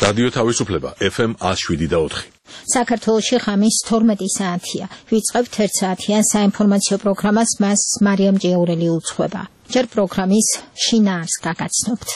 რადიო თავისუფლება FM 107.4. საქართველოში ღამის 12 საათია. ვიწყებთ 1 საათიან საინფორმაციო პროგრამას, მას მარიამ ჭიაურელი უძღვება. ჯერ პროგრამის შინაარს გაგაცნობთ.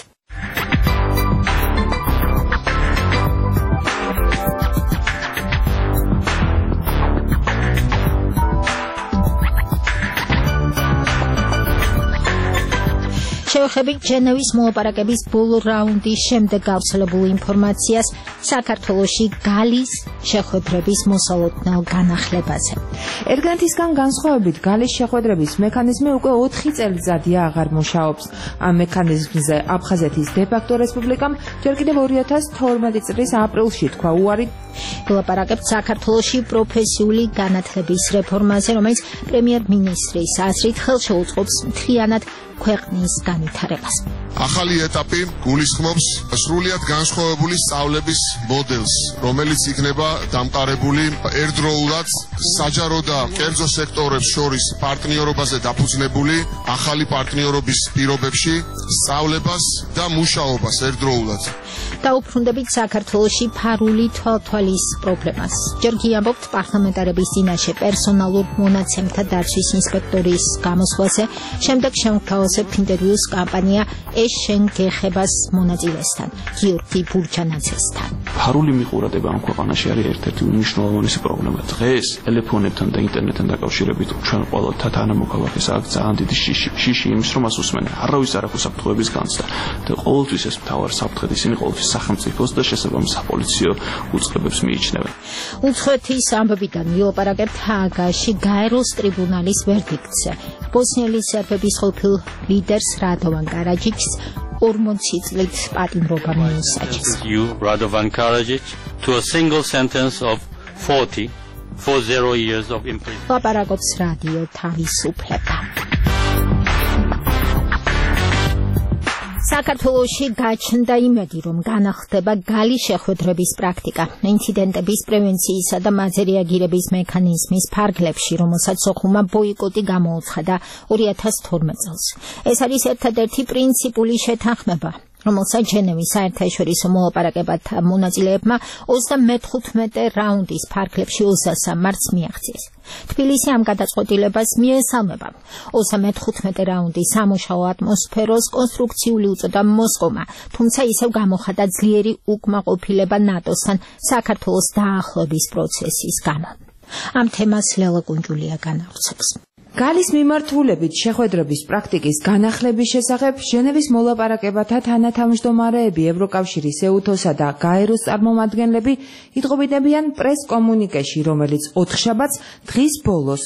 შევხედებით ჟენევის მოლაპარაკების ბოლო რაუნდის შემდეგ გავრცელებულ ინფორმაციას საქართველოში გალის შეხვედრების მოსალოდნელ განახლებაზე. ერთგანთისგან განსხვავებით გალის შეხვედრების მექანიზმი უკვე 4 წელიწადია აღარ მუშაობს. ამ მექანიზმზე აფხაზეთის დე-ფაქტო რესპუბლიკამ ჯერ კიდევ 2012 წლის აპრილში თქვა უარი. ვილაპარაკებთ საქართველოში პროფესიული განათლების რეფორმაზე, რომელიც პრემიერ-მინისტრის აზრით ხელშეუწყობს მთლიანად ქვეყნის განვითარებას. ახალი ეტაპი გულისხმობს სრულიად განსხვავებული სწავლების მოდელს, რომელიც იქნება დამყარებული ერთდროულად საჯარო და კერძო სექტორებს შორის პარტნიორობაზე დაფუძნებული ახალი პარტნიორობის პირობებში სწავლებას და მუშაობას ერთდროულად. დაუბრუნდებით საქართველოში ფარული თვალთვალის პრობლემას. ჯერ კი ამბობთ პარლამენტარების წინაშე პერსონალურ მონაცემთა დაცვის ინსპექტორის გამოსვლაზე, შემდეგ შევთავაზებთ ინტერვიუს კამპანია ეს შენ გეხებას მონაწილესთან, გიორგი ბურჩანაძესთან. ფარული მიყურადება ამ ქვეყანაში არის ერთ-ერთი უმნიშვნელოვანესი პრობლემა. დღეს ტელეფონებთან და ინტერნეტთან დაკავშირებით ჩვენ ყოველთა თანამოქალაქეს აქვს ძალიან დიდი შიში იმის რომ მას უსმენენ. არავის არ აქვს საფრთხეების განცდა და ყოველთვის ეს მთავარი საფრთხე ისინი ყოველთვის სახელმწიფოს და შესაბამის საპოლიციო უწყებებს მიიჩნევენ. უცხოეთის ამბებიდან ვილაპარაკებთ ჰააგაში გაეროს ტრიბუნალის ვერდიქტზე. ბოსნიელი სერბების ყოფილ ლიდერს რადოვან კარაჯიჩს 40 წლით პატიმრობა მიუსაჯეს. You, Radovan Karadzic, to a single sentence of 40 years of imprisonment. ლაპარაკობს რადიო თავისუფლება. საქართველოში გაჩნდა იმედი, რომ განახლდება გალის შეხვედრების პრაქტიკა ინციდენტების პრევენციისა და მათზე რეაგირების მექანიზმის ფარგლებში, რომელსაც სოხუმმა ბოიკოტი გამოუცხადა 2012 წელს. ეს არის ერთადერთი პრინციპული შეთანხმება, რომელსაც ჟენევის საერთაშორისო მოლაპარაკებათა მონაწილეებმა 35 რაუნდის ფარგლებში 23 მარტს მიაღწიეს. თბილისი ამ გადაწყვეტილებას მიესალმება. 35 რაუნდის სამუშაო ატმოსფეროს კონსტრუქციული უწოდა მოსკოვმა, თუმცა ისევ გამოხატა ძლიერი უკმაყოფილება ნატოსთან საქართველოს დაახლოების პროცესის გამო. ამ თემას ლელა კუნჯულია განავრცობს. გალის მიმართულებით შეხვედრების პრაქტიკის განახლების შესახებ ჟენევის მოლაპარაკებათა თანათავმჯდომარეები ევროკავშირის ეუთოსა და გაეროს წარმომადგენლები იტყობინებიან პრეს-კომუნიკეში, რომელიც 4 შაბათს დღის ბოლოს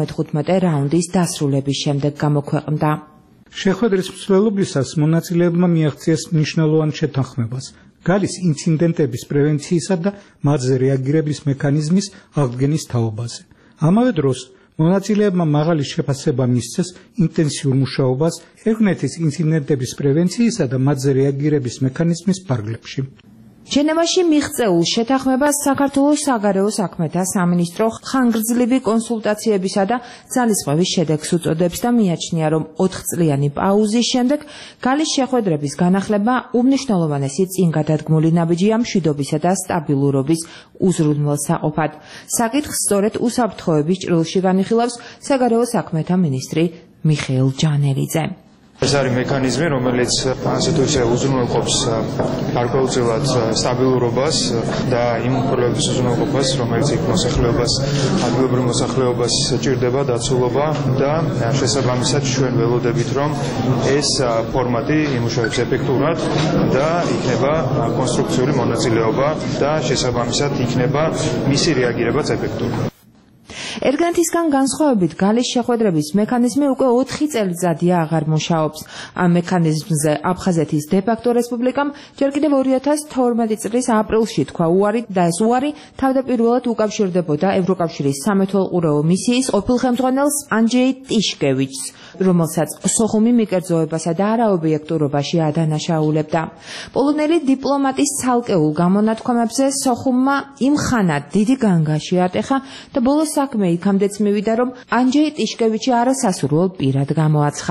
35 რაუნდის დასრულების შემდეგ გამოქვეყნდა. შეხვედრის მსვლელობისას მონაწილეებმა მიაღწიეს მნიშვნელოვან შეთანხმებას გალის ინციდენტების პრევენციისა და მათზე რეაგირების მექანიზმის აღდგენის თაობაზე. ამავე დროს მონაწილეებმა მაღალი შეფასება მისცეს ინტენსიურ მუშაობას ერთგანეთის ინციდენტების პრევენციისა და მათზე რეაგირების მექანიზმის ფარგლებში. ჟენევაში მიღწეულ შეთანხმებას საქართველოს საგარეო საქმეთა სამინისტრო ხანგრძლივი კონსულტაციებისა და ძალისხმევის შედეგს უწოდებს და მიაჩნია, რომ 4 წლიანი პაუზის შემდეგ გალის შეხვედრების განახლება უმნიშვნელოვანესი წინგადადგმული ნაბიჯია მშვიდობისა და სტაბილურობის უზრუნველსაყოფად. საკითხს სწორედ უსაფრთხოების ჭრილში განიხილავს საგარეო საქმეთა მინისტრი მიხეილ ჯანელიძე. ეს არის მექანიზმი, რომელიც ასე თუ ისე უზრუნველყოფს გარკვეულწილად სტაბილურობას და იმ პრობლემების უზრუნველყოფას, რომელიც იქ მოსახლეობას, ადგილობრივ მოსახლეობას ჭირდება დაცულობა და შესაბამისად ჩვენ ველოდებით, რომ ეს ფორმატი იმუშავებს ეფექტურად და იქნება კონსტრუქციული მონაწილეობა და შესაბამისად იქნება მისი რეაგირებაც ეფექტური. ერთგანთისგან განსხვავებით გალის შეხვედრების მექანიზმი უკვე 4 წელიწადია აღარ მუშაობს. ამ მექანიზმზე აფხაზეთის დე-ფაქტო რესპუბლიკამ ჯერ კიდევ 2012 წლის აპრილში თქვა უარი და ეს უარი თავდაპირველად უკავშირდებოდა ევროკავშირის სამეთვალყურეო მისიის ყოფილ ხელმძღვანელს ანჯეი ტიშკევიჩს, რომელსაც სოხუმი მიკერძოებასა და არაობიექტურობაში ადანაშაულებდა. პოლონელი დიპლომატის ცალკეულ გამონათქვამებზე სოხუმმა იმხანად დიდი განგაში ატეხა და ბოლოს საქმე იქამდეც მივიდა, რომ ანჯეი ტიშკევიჩი არასასურველ პირად გამოაცხადა.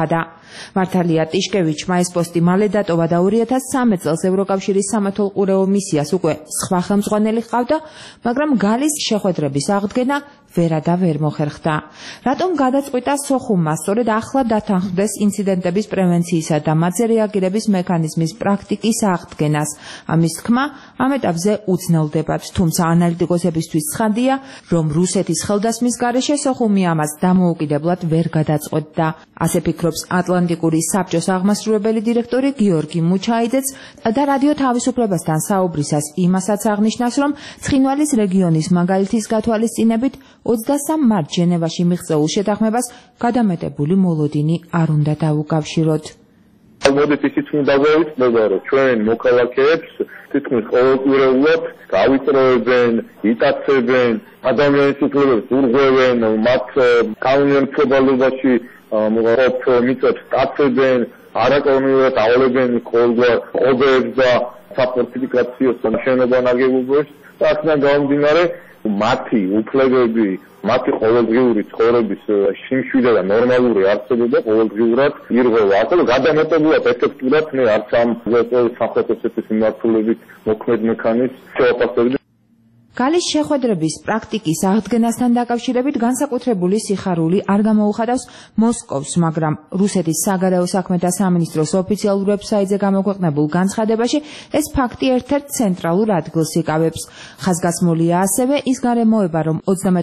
მართალია ტიშკევიჩმა ეს პოსტი მალე დატოვა და 2013 წელს ევროკავშირის სამართალყურეო მისიას უკვე სხვა ხელმძღვანელი ჰყავდა, მაგრამ გალის შეხვედრების აღდგენა ვერადა ვერ მოხერხდა. რატომ გადაწყვიტა სოხუმმა სწორედ ახლა დათანხმდეს ინციდენტების პრევენციისა და მათზე რეაგირების მექანიზმის პრაქტიკის აღდგენას? ამის თქმა ამ ეტაპზე უცნაურდებათ, თუმცა ანალიტიკოსებისთვის ცხადია, რომ რუსეთის ხელდასმის გარეშე სოხუმი ამას დამოუკიდებლად ვერ გადაწყვეტდა. ასე ფიქრობს ატლანტიკური საბჭოს აღმასრულებელი დირექტორი გიორგი მუჩაიძეც და რადიო თავისუფლებასთან საუბრისას იმასაც აღნიშნავს, რომ ცხინვალის რეგიონის მაგალითის გათვალისწინებით 23 მარტს ჟენევაში მიღწეულ შეთანხმებას გადამეტებული მოლოდინი არ უნდა დაუკავშიროთ. მოდით ისიც უნდა გავიცნობა, რომ ჩვენ მოქალაქეებს თითქმის ყოველკვირეულად გავიწროებენ, იტაცებენ, ადამიანის უფლებებს ურღვევენ, მათ კანონმდებლობაში მოყოლ მიწებს სტაცებენ, არაკანონიურად ავლებენ ყოველგვარ ყობებს და საფორტიფიკაციო შენობა ნაგებობებს და აქედან გამომდინარე მათი უფლებები, მათი ყოველდღიური ცხოვრების სიმშვიდე და ნორმალური არსებობა ყოველდღიურად ირღვევა. ახლა გადამეტებულად ეფექტურად მე არც ამ სამხრეთის მიმართულებით მოქმედ მექანიზმს შევაფასებდი. გალის შეხვედრების პრაქტიკის აღდგენასთან დაკავშირებით განსაკუთრებული სიხარული არ გამოუხადავს მოსკოვს, მაგრამ რუსეთის საგარეო საქმეთა სამინისტროს ოფიციალურ ვებსაიტზე გამოქვეყნებულ განცხადებაში ეს ფაქტი ერთ-ერთ ცენტრალურ ადგილს იკავებს. ხაზგასმულია ასევე ის გარემოება, რომ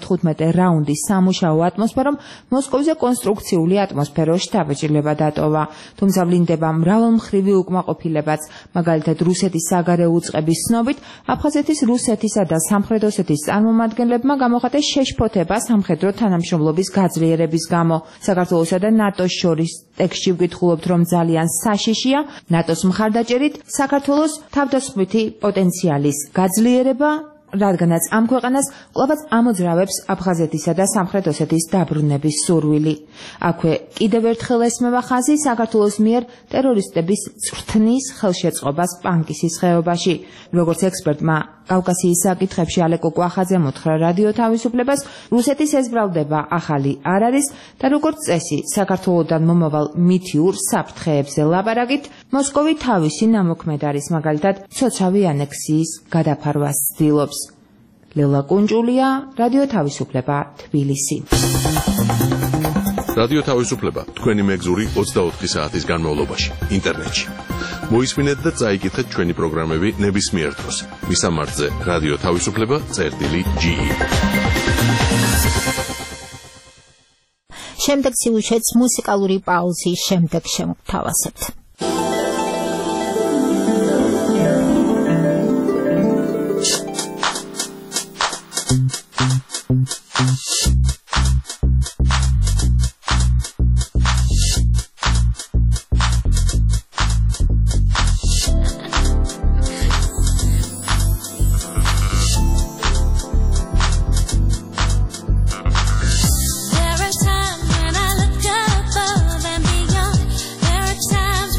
35 რაუნდის სამუშაო ატმოსფერომ მოსკოვზე კონსტრუქციული ატმოსფეროს შთაბეჭდილება დატოვა. თუმცა ვლინდება მრავალმხრივი უკმაყოფილებაც, მაგალითად რუსეთის საგარეო უწყების ცნობით, აფხაზეთის, რუსეთისა და სამხრეთ ოსეთის წარმომადგენლებმა გამოხატეს შეშფოთება სამხედრო თანამშრომლობის გაძლიერების გამო. საქართველოსა და ნატოს შორის ტექსტში ვკითხულობთ, რომ ძალიან საშიშია ნატოს მხარდაჭერით საქართველოს თავდასხმითი პოტენციალის გაძლიერება, რადგანაც ამ ქვეყანას კვლავაც ამოძრავებს აფხაზეთისა და სამხრეთ ოსეთის დაბრუნების სურვილი. აქვე კიდევ ერთხელ ესმევა ხაზი საქართველოს მიერ ტერორისტების წვრთნის ხელშეწყობას პანკისის ხეობაში. როგორც ექსპერტმა კავკასიის საკითხებში ალეკო კვახაძემ უთხრა რადიო თავისუფლებას, რუსეთის ეს ბრალდება ახალი არ არის და როგორც წესი საქართველოდან მომავალ მითიურ საფრთხეებზე ლაპარაკით, მოსკოვი თავისი ნამოქმედ არის, მაგალითად ცოცავი ანექსიის გადაფარვას ცდილობს. ლელა კუნჭულია, რადიო თავისუფლება, თბილისი. რადიო თავისუფლება, თქვენი მეგზური 24 საათის განმავლობაში, ინტერნეტში. მოისმინეთ და წაიკითხეთ ჩვენი პროგრამები ნებისმიერ დროს. მისამართზე რადიო თავისუფლება.ge. შემდეგ სიუჟეტს მუსიკალური პაუზის შემდეგ შემოგთავაზებთ. There are times when I look above and beyond. There are times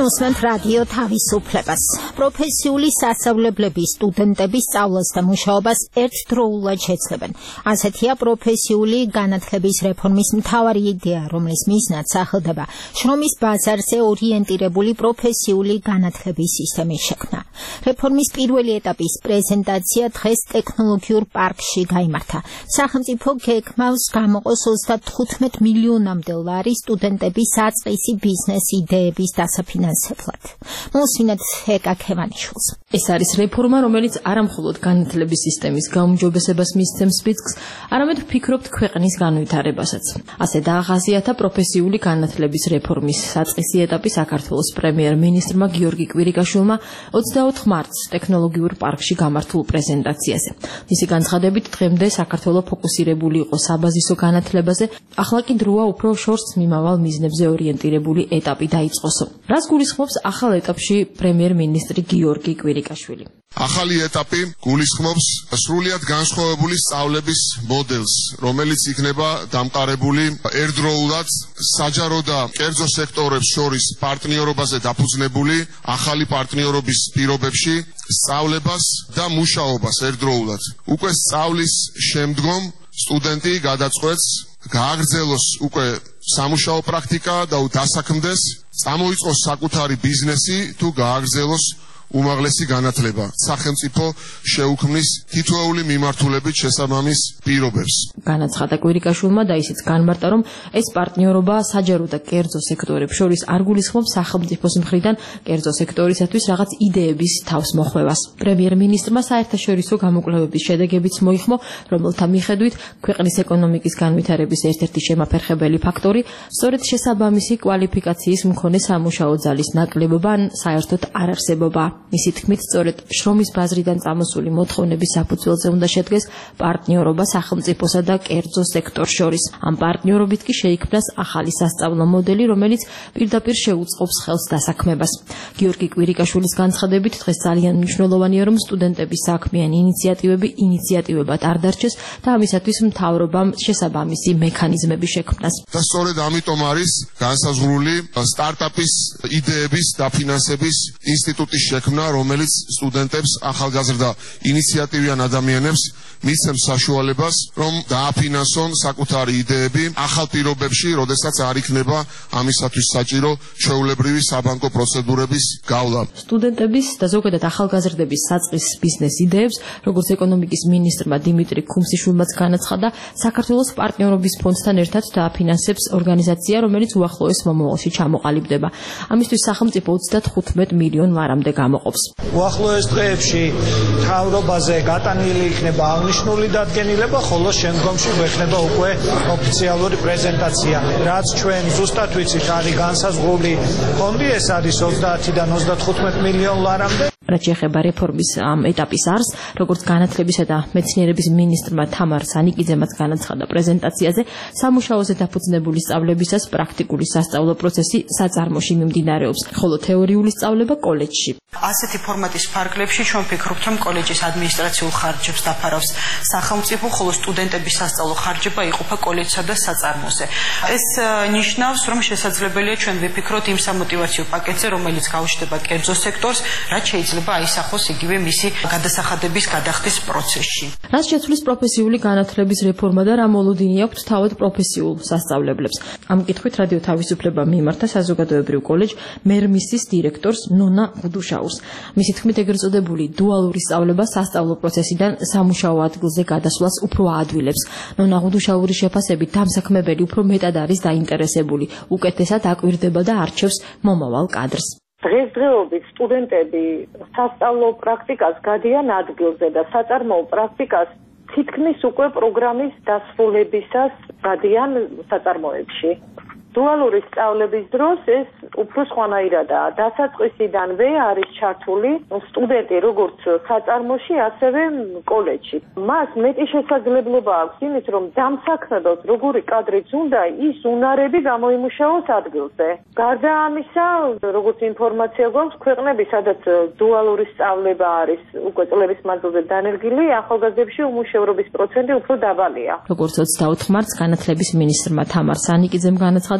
უსმენთ რადიო თავისუფლებას. პროფესიული სასწავლებლების სტუდენტების სწავლას და მუშაობას ერთდროულად შეცვლებენ. ასეთია პროფესიული განათლების რეფორმის მთავარი იდეა, რომლის მიზნად სახელდება შრომის ბაზარზე ორიენტირებული პროფესიული განათლების სისტემის შექმნა. რეფორმის პირველი ეტაპის პრეზენტაცია დღეს ტექნოლოგიურ პარკში გაიმართა. სახელმწიფო გეგმავს გამოყოს 35 მილიონამდე ლარი სტუდენტების საწყისი ბიზნეს იდეების დასაფინანსებლად. მოსვინეთ ეკა ქევანიშვილს. ეს არის რეფორმა, რომელიც არა მხოლოდ განათლების სისტემის გაუმჯობესებას მისცემს სპიცკს, არამედ ვფიქრობთ ქვეყნის განვითარებასაც. ასე დაახასიათა პროფესიული განათლების რეფორმის საწყისი ეტაპი საქართველოს პრემიერ-მინისტრმა გიორგი კვირიკაშვილმა 24 მარტს ტექნოლოგიურ პარკში გამართულ პრეზენტაციაზე. მისი განცხადებით, დღემდე საქართველოს ფოკუსირებული იყო საბაზისო განათლებაზე, ახლა კი დროა უფრო შორს მიმავალ მიზნებზე ორიენტირებული ეტაპი დაიწყოსო. რას გულისხმობს ახალ ეტაპში პრემიერ-მინისტრი გიორგი კვირიკაშვილი? ახალი ეტაპი გულისხმობს სრულიად განსხვავებული სწავლების მოდელს, რომელიც იქნება დამყარებული ერთდროულად საჯარო და კერძო სექტორებს შორის პარტნიორობაზე დაფუძნებული ახალი პარტნიორობის პირობებში სწავლებას და მუშაობას ერთდროულად. უკვე სწავლის შემდგომ სტუდენტი გადაწყვეტს გააგრძელოს უკვე სამუშაო პრაქტიკა და დასაქმდეს, წამოიწყოს საკუთარი ბიზნესი თუ გააგრძელოს უმაღლესი განათლება. სახელმწიფო შეუქმნის თითოეული მიმართულებით შესაბამის პირობებს. განაცხადა კვირიკაშვილმა და ისიც განმარტა, რომ ეს პარტნიორობა საჯარო და კერძო სექტორებს შორის არ გულისხმობს სახელმწიფოს მხრიდან კერძო სექტორისათვის რაღაც იდეების თავს მოხვევას. პრემიერ-მინისტრმა საერთაშორისო გამოკვლევების შედეგებიც მოიხმო, რომელთა მიხედვით ქვეყნის ეკონომიკის განვითარების ერთ-ერთი შემაფერხებელი ფაქტორი სწორედ შესაბამისი კვალიფიკაციის მქონე სამუშაო ძალის ნაკლებობა ან საერთოდ არარსებობა. მისი თქმით, სწორედ შრომის ბაზრიდან წამოსული მოთხოვნების საფუძველზე უნდა შედგეს პარტნიორობა სახელმწიფოსა და კერძო სექტორს შორის. ამ პარტნიორობით კი შეიქმნას ახალი სასწავლო მოდელი, რომელიც პირდაპირ შეუწყობს ხელს დასაქმებას. გიორგი კვირიკაშვილის განცხადებით, დღეს ძალიან მნიშვნელოვანია, რომ სტუდენტების საქმიანი ინიციატივები ინიციატივებად არ დარჩეს და ამისათვის მთავრობამ შესაბამისი მექანიზმები შექმნას. და სწორედ ამიტომ არის განსაზღვრული სტარტაპის იდეების დაფინანსების ინსტიტუტის შექმნა, რომელიც სტუდენტებს, ახალგაზრდა ინიციატივიან ადამიანებს მისცემს საშუალებას, რომ დააფინანსონ საკუთარი იდეები ახალ პირობებში, როდესაც არ იქნება ამისათვის საჭირო ჩვეულებრივი საბანკო პროცედურების გავლა. სტუდენტების და ზოგადად ახალგაზრდების საწყის ბიზნეს იდეებს, როგორც ეკონომიკის მინისტრმა დიმიტრი ქუმსიშვილმაც განაცხადა, საქართველოს პარტნიორობის ფონდთან ერთად დააფინანსებს ორგანიზაცია, რომელიც უახლოეს მომავალში ჩამოყალიბდება. ამისთვის სახელმწიფო 35 მილიონ ლარამდე გამოყოფს. უახლოეს დღეებში მთავრობაზე გატანილი იქნება აღნიშნული დადგენილება, ხოლო შემდგომში გვექნება უკვე ოფიციალური პრეზენტაცია. რაც ჩვენ ზუსტად ვიცით, არის განსაზღვრული ფონდი, ეს არის 30-დან 35 მილიონ ლარამდე. რაც შეეხება რეფორმის ამ ეტაპის არს, როგორც განათლებისა და მეცნიერების მინისტრმა თამარ სანიკიძემაც განაცხადა პრეზენტაციაზე, სამუშაოზე დაფუძნებული სწავლებისას პრაქტიკული სასწავლო პროცესი საწარმოში მიმდინარეობს, ხოლო თეორიული სწავლება კოლეჯში. ასეთი ფორმატის ფარგლებში ჩვენ ვფიქრობთ, რომ კოლეჯის ადმინისტრაციულ ხარჯებს დაფარავს სახელმწიფო, ხოლო სტუდენტების სასწავლო ხარჯება იყოფა კოლეჯსა და საწარმოზე. ეს ნიშნავს, რომ შესაძლებელია ჩვენ ვიფიქროთ იმ სამოტივაციო პაკეტზე, რომელიც გაუჩნდება კერძო სექტორს, რაც შეიძლება აისახოს იგივე მისი გადასახადების გადახდის პროცესში. რაც შეცვლის პროფესიული განათლების რეფორმა და რა მოლოდინი აქვს თავად პროფესიულ სასწავლებლებს. ამ კითხვით რადიო თავისუფლება მიმართა საზოგადოებრივ კოლეჯ მერმისის დირექტორს ნონა გუდუშაურს. მისი თქმით, ეგრეთ წოდებული დუალური სწავლება სასწავლო პროცესიდან სამუშაო ადგილზე გადასვლას უფრო აადვილებს. ნონა გუდუშაურის შეფასებით, დამსაქმებელი უფრო მეტად არის დაინტერესებული, უკეთესად აკვირდება და არჩევს მომავალ კადრს. დღესდღეობით სტუდენტები სასწავლო პრაქტიკას გადიან ადგილზე და საწარმოო პრაქტიკას თითქმის უკვე პროგრამის დასრულებისას გადიან საწარმოებში. დუალური სწავლების დროს ეს უფრო სხვანაირადაა. დასაწყისიდანვე არის ჩართული სტუდენტი როგორც საწარმოში, ასევე კოლეჯში. მას მეტი შესაძლებლობა აქვს იმის, რომ დამსაქმებელს როგორი კადრიც უნდა, ის უნარები გამოიმუშაოს ადგილზე. გარდა ამისა, როგორც ინფორმაცია გვაქვს, ქვეყნები, სადაც დუალური სწავლება არის უკვე წლების მანძილზე დანერგილი, ახალგაზრდებში უმუშევრობის პროცენტი უფრო დაბალია. როგორც 24 მარტს განათლების მინისტრმა თამარ სანიკიძემ განაცხადა,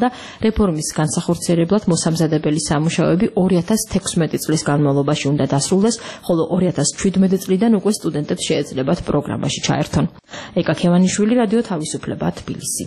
და რეფორმის განსახორციელებლად მოსამზადებელი სამუშაოები 2016 წლის განმავლობაში უნდა დასრულდეს, ხოლო 2017 წლიდან უკვე სტუდენტებს შეეძლებათ პროგრამაში ჩაერთონ. ეკა ქევანიშვილი, რადიო თავისუფლება, თბილისი.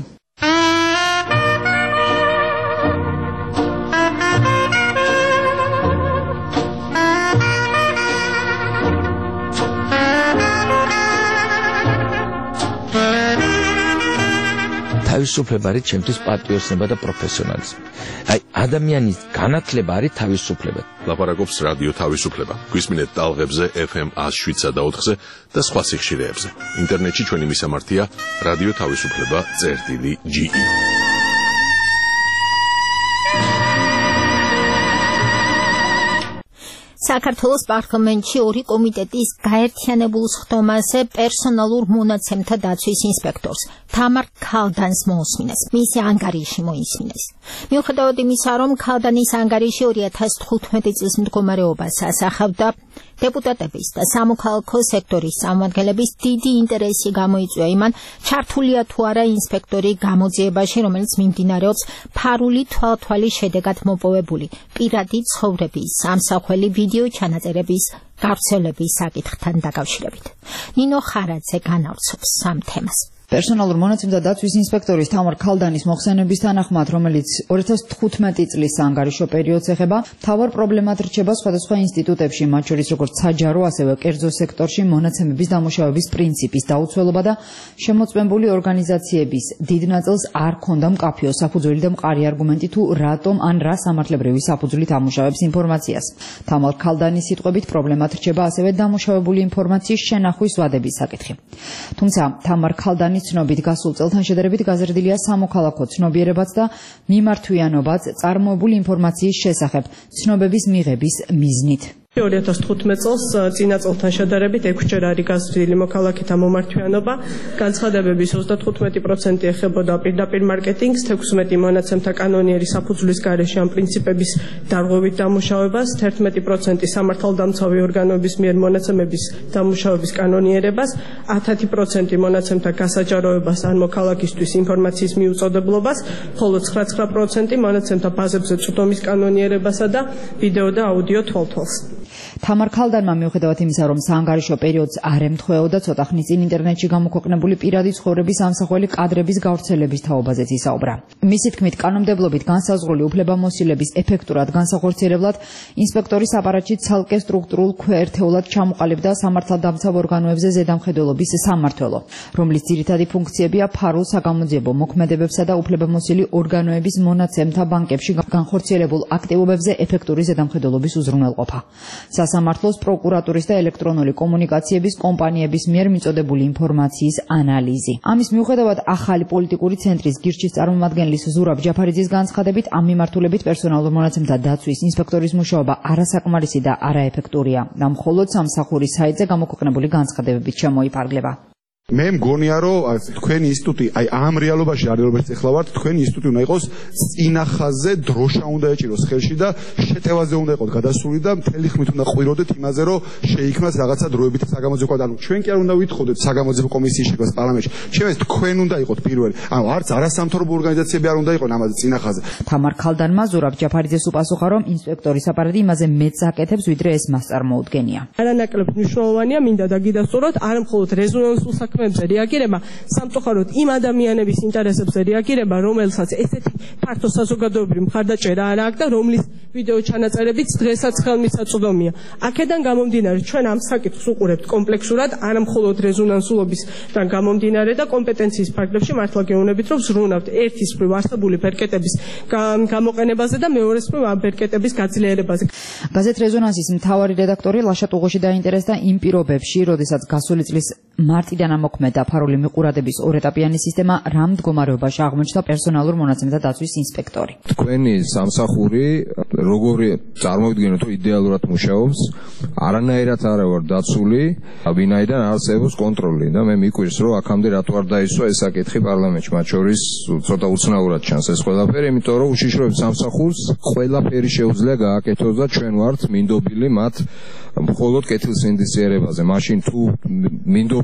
თავისუფლება არის ჩემთვის პატრიოტიზმი და პროფესიონალიზმი. აი, ადამიანის განათლება არის თავისუფლება. ლაპარაკობს რადიო თავისუფლება. გვისმინეთ ტალღებზე FM 107 და 4-ზე და სხვა სიხშირეებზე. ინტერნეტში ჩვენი მისამართია რადიო თავისუფლება.ge. საქართველოს პარლამენტში ორი კომიტეტის გაერთიანებულ სხდომაზე პერსონალურ მონაცემთა დაცვის ინსპექტორს თამარ ქალდანს მოусმინეს. მისი ანგარიში მოისმინეს. მიუხედავად იმისა, რომ ქალდანის ანგარიში 2015 წლის მდგომარეობას ასახავდა, დეპუტატების და სამოქალაქო სექტორის წარმომადგენლების დიდი ინტერესი გამოიწვია იმან, ჩართულია თუ არა ინსპექტორი გამოძიებაში, რომელიც მიმდინარეობს ფარული თვალთვალის შედეგად მოპოვებული პირადი ცხოვრების სამსახველი ვიდეო ჩანაწერების გავრცელების საკითხთან დაკავშირებით. ნინო ხარაძე განავრცობს ამ თემას. პერსონალურ მონაცემთა დაცვის ინსპექტორის თამარ ქალდანის მოხსენების თანახმად, რომელიც 2015 წლის ანგარიშო პერიოდს ეხება, მთავარ პრობლემად რჩება სხვადასხვა ინსტიტუტებში, მათ შორის როგორც საჯარო, ასევე კერძო სექტორში მონაცემების დამუშავების პრინციპის დაუცველობა და შემოწმებული ორგანიზაციების დიდ ნაწილს არ ქონდა მკაფიო საფუძველი და მყარი არგუმენტი თუ რატომ ან რა სამართლებრივი საფუძვლით ამუშავებს ინფორმაციას. თამარ ქალდანის სიტყვებით პრობლემად რჩება ასევე დამუშავებული ინფორმაციის შენახვის ვადების საკითხი. თუმცა თამარ ქალდანის ცნობით გასულ წელთან შედარებით გაზრდილია სამოქალაქო ცნობიერებაც და მიმართვიანობაც წარმოებული ინფორმაციის შესახებ ცნობების მიღების მიზნით. 2015 წელს წინა წელთან შედარებით 6-ჯერ არის გაზრდილი მოქალაქეთა მომართვიანობა, განცხადებების 35% ეხებოდა პირდაპირ მარკეტინგს, 16 მონაცემთა კანონიერი საფუძვლის გარეშე ამ პრინციპების დარღვევით დამუშავებას, 11% სამართალდამცავი ორგანოების მიერ მონაცემების დამუშავების კანონიერებას, 10% მონაცემთა გასაჯაროებას ან მოქალაქისთვის ინფორმაციის მიუწოდებლობას, ხოლო 9% მონაცემთა ბაზებზე წვდომის კანონიერებასა და ვიდეო და აუდიო თვალთვალს. თამარ ქალდანმა მიუხედავად იმისა, რომ საანგარიშო პერიოდს არ ემთხვეოდა, ცოტა ხნის წინ ინტერნეტში გამოქვეყნებული პირადი ცხოვრების ამსახველი კადრების გავრცელების თაობაზეც ისაუბრა. მისი თქმით, კანონმდებლობით განსაზღვრული უფლებამოსილების ეფექტურად განსახორციელებლად ინსპექტორის აპარატში ცალკე სტრუქტურულ ქვეერთეულად ჩამოყალიბდა სამართალდამცავ ორგანოებზე ზედამხედველობის სამმართველო, რომლის ძირითადი ფუნქციებია ფარულ საგამოძიებო მოქმედებებსა და უფლებამოსილი ორგანოების მონაცემთა ბანკებში განხორციელებულ აქტივობებზე ეფექტური ზედამხედველობის უზრუნველყოფა. სასამართლოს, პროკურატურის და ელექტრონული კომუნიკაციების კომპანიების მიერ მიწოდებული ინფორმაციის ანალიზი. ამის მიუხედავად, ახალი პოლიტიკური ცენტრის გირჩის წარმომადგენლის ზურაბ ჯაფარიძის განცხადებით, ამ მიმართულებით პერსონალურ მონაცემთა დაცვის ინსპექტორის მუშაობა არასაკმარისი და არაეფექტურია და მხოლოდ სამსახურის საიტზე გამოქვეყნებული განცხადებებით შემოიფარგლება. მე მგონია, რომ თქვენი ინსტიტუტი, აი ამ რეალობაში ეხლა ვართ, თქვენი ინსტიტუტი უნდა იყოს წინახაზე, დროშა უნდა ეჭიროს ხელში და შეტევაზე უნდა იყოს გადასული და მთელი ხმით უნდა ყვიროდეთ იმაზე, რომ შეიქმნას რაღაცა დროებითი საგამოძიებო. ანუ ჩვენ კი არ უნდა ვითხოვდეთ საგამოძიებო კომისიის შექმნას პარლამენტში. ჩემს თქვენ უნდა იყოთ პირველი. ანუ არც არასამთავრობო ორგანიზაციები არ უნდა იყოს ამაზე წინახაზე. თამარ ქალდანმა ზურაბ ჯაფარიძეს უპასუხა, რომ ინსპექტორის აპარატი იმაზე მეტს აკეთებს, ვიდრე ეს მას წარმოუდგენია. არანაკლებ მნიშვნელოვანია, მინდა დაგიდასტუროთ, არ მხოლოდ რეზონანსულ საქმეებზე რეაგირება, სამწუხაროდ იმ ადამიანების ინტერესებზე რეაგირება, რომელსაც ესეთი ფართო საზოგადოებრივი მხარდაჭერა არ აქვს და რომლის ვიდეო ჩანაწერებიც დღესაც ხელმისაწვდომია. აქედან გამომდინარე, ჩვენ ამ საკითხს უყურებთ კომპლექსურად, არა მხოლოდ რეზონანსულობისგან გამომდინარე და კომპეტენციის ფარგლებში მართლა გეუბნებით, რომ ზრუნავთ ერთის მხრივ არსებული ბერკეტების გამოყენებაზე და მეორეს მხრივ ამ ბერკეტების გაძლიერებაზე. გაზეთ რეზონანსის მთავარი რედაქტორი ლაშა ტუღუში დაინტერესდა იმ პირობებში, როდესაც გასული წლის მარტიდან ამოქმედა ფარული მიყურადების ორეტაპიანი სისტემა, რა მდგომარეობაში აღმოჩნდა პერსონალურ მონაცემთა დაცვის ინსპექტორი. თქვენი სამსახური როგორი წარმოვიდგენოთ, რომ იდეალურად მუშაობს, არანაირად არ ვარ დაცული, ვინაიდან არსებობს კონტროლი და მე მიკვირს, რომ აქამდე რატო არ დაისვა ეს საკითხი პარლამენტში, მათ შორის ცოტა უცნაურად ჩანს ეს ყველაფერი, იმიტომ რომ უშიშროებს სამსახურს ყველაფერი შეუძლია გააკეთოს და ჩვენ ვართ მინდობილი მათ მხოლოდ კეთილსინდისიერებაზე. მაშინ თუ მინდობ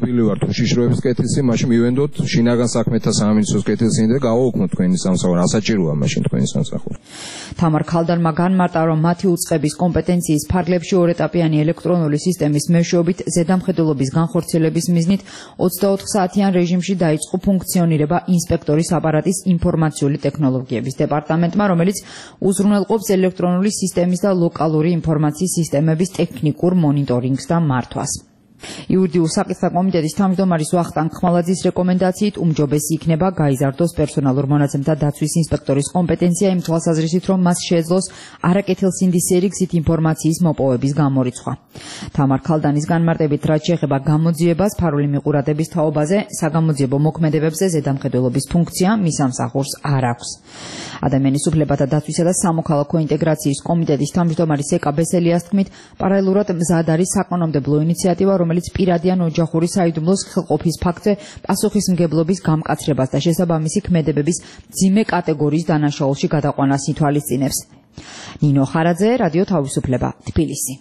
ყოფილი ვართ უშიშროების კეთილსი, მაშინ მივენდოთ შინაგან საქმეთა სამინისტროს კეთილსი და გავაუქმოთ თქვენი სამსახური. ასაჭიროა მაშინ თქვენი სამსახური. თამარ ქალდანმა განმარტა, რომ მათი უწყების კომპეტენციის ფარგლებში ორეტაპიანი ელექტრონული სისტემის მეშვეობით ზედამხედველობის განხორციელების მიზნით 24 საათიან რეჟიმში დაიწყო ფუნქციონირება ინსპექტორის აპარატის ინფორმაციული ტექნოლოგიების დეპარტამენტმა, რომელიც უზრუნველყოფს ელექტრონული სისტემის და ლოკალური ინფორმაციის სისტემების ტექნიკურ მონიტორინგს და მართვას. იურიდიულ საკითხთა კომიტეტის თავმჯდომარის ვახტანგ ხმალაძის რეკომენდაციით უმჯობესი იქნება გაიზარდოს პერსონალურ მონაცემთა დაცვის ინსპექტორის კომპეტენცია იმ თვალსაზრისით, რომ მას შეეძლოს არაკეთილსინდისიერი გზით ინფორმაციის მოპოვების გამორიცხვა. თამარ ქალდანის განმარტებით, რაც შეეხება გამოძიებას ფარული მიყურადების თაობაზე, საგამოძიებო მოქმედებებზე ზედამხედველობის ფუნქცია მის სამსახურს არ აქვს. ადამიანის უფლებათა დაცვისა და სამოქალაქო ინტეგრაციის კომიტეტის თავმჯდომარის ეკა ბესელიას თქმით, პარალელურად მზად არის საკანონმდებლო ინიციატივა, რომელიც პირადი ან ოჯახური საიდუმლოს ხელყოფის ფაქტზე პასუხისმგებლობის გამკაცრებას და შესაბამისი ქმედებების მძიმე კატეგორიის დანაშაულში გადაყვანას ითვალისწინებს. ნინო ხარაძე, რადიო თავისუფლება, თბილისი.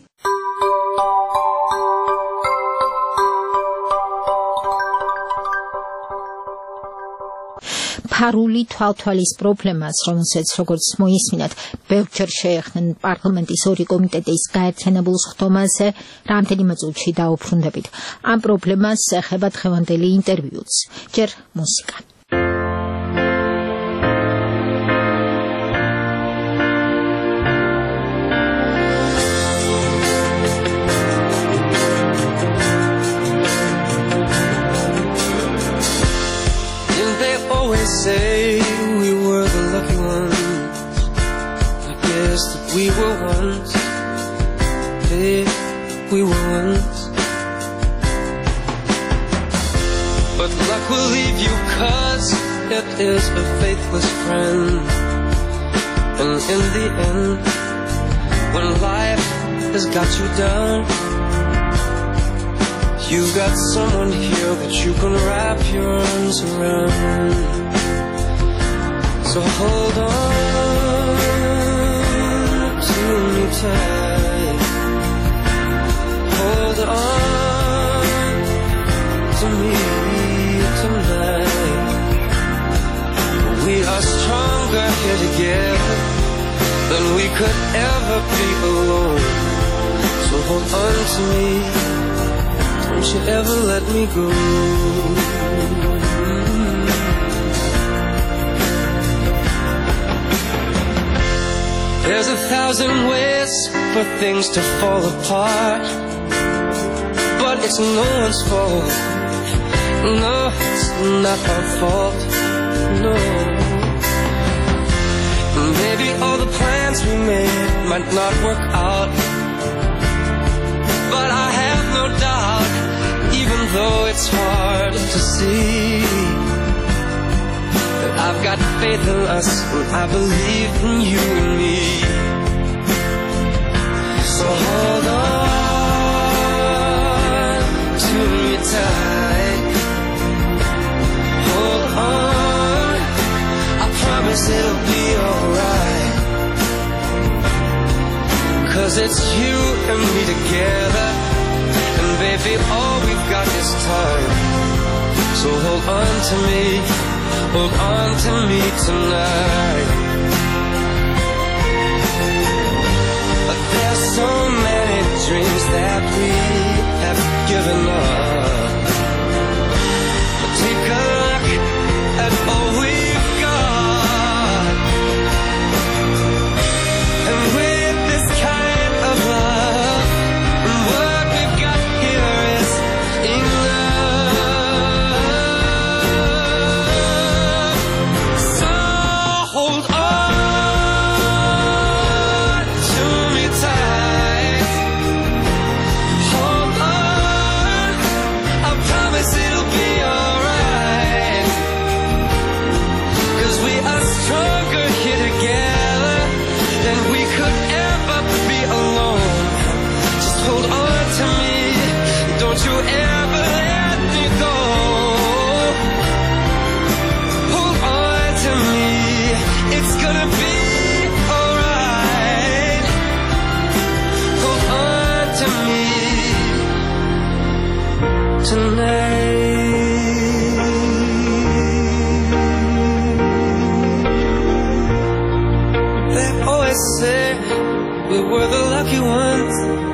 ფარული თვალთვალის პრობლემას, რომელსაც როგორც მოისმინათ, ბევრჯერ შეეხნენ პარლამენტის ორი კომიტეტის გაერთიანებულ ხდომაზე, რამდენიმე წუთში დაუბრუნდებით. ამ პრობლემას ეხება დღევანდელი ინტერვიუც. ჯერ მუსიკა. Say we were the lucky ones. I guess that we were once. Hey, we were once. But luck will leave you 'cause it is a faithless friend. And in the end, when life has got you down, you've got someone here that you can wrap your arms around. So hold on to me tight. Hold on to me tonight. We are stronger here together than we could ever be alone. So hold on to me. Don't you ever let me go. There's 1,000 ways for things to fall apart, but it's no one's fault. No, it's not our fault. No. Maybe all the plans we made might not work out, but I have no doubt, even though it's hard to see, that I've got faith in us and I believe in you and me. So hold on to me tight. Hold on, I promise it'll be alright. 'Cause it's you and me together, and baby, all we've got is time. So hold on to me, hold on to me tonight. But there's so many dreams that we have given up. But take a look at all we've got, and with this kind of love, and what we've got here is enough. So hold on. might say we were the lucky ones.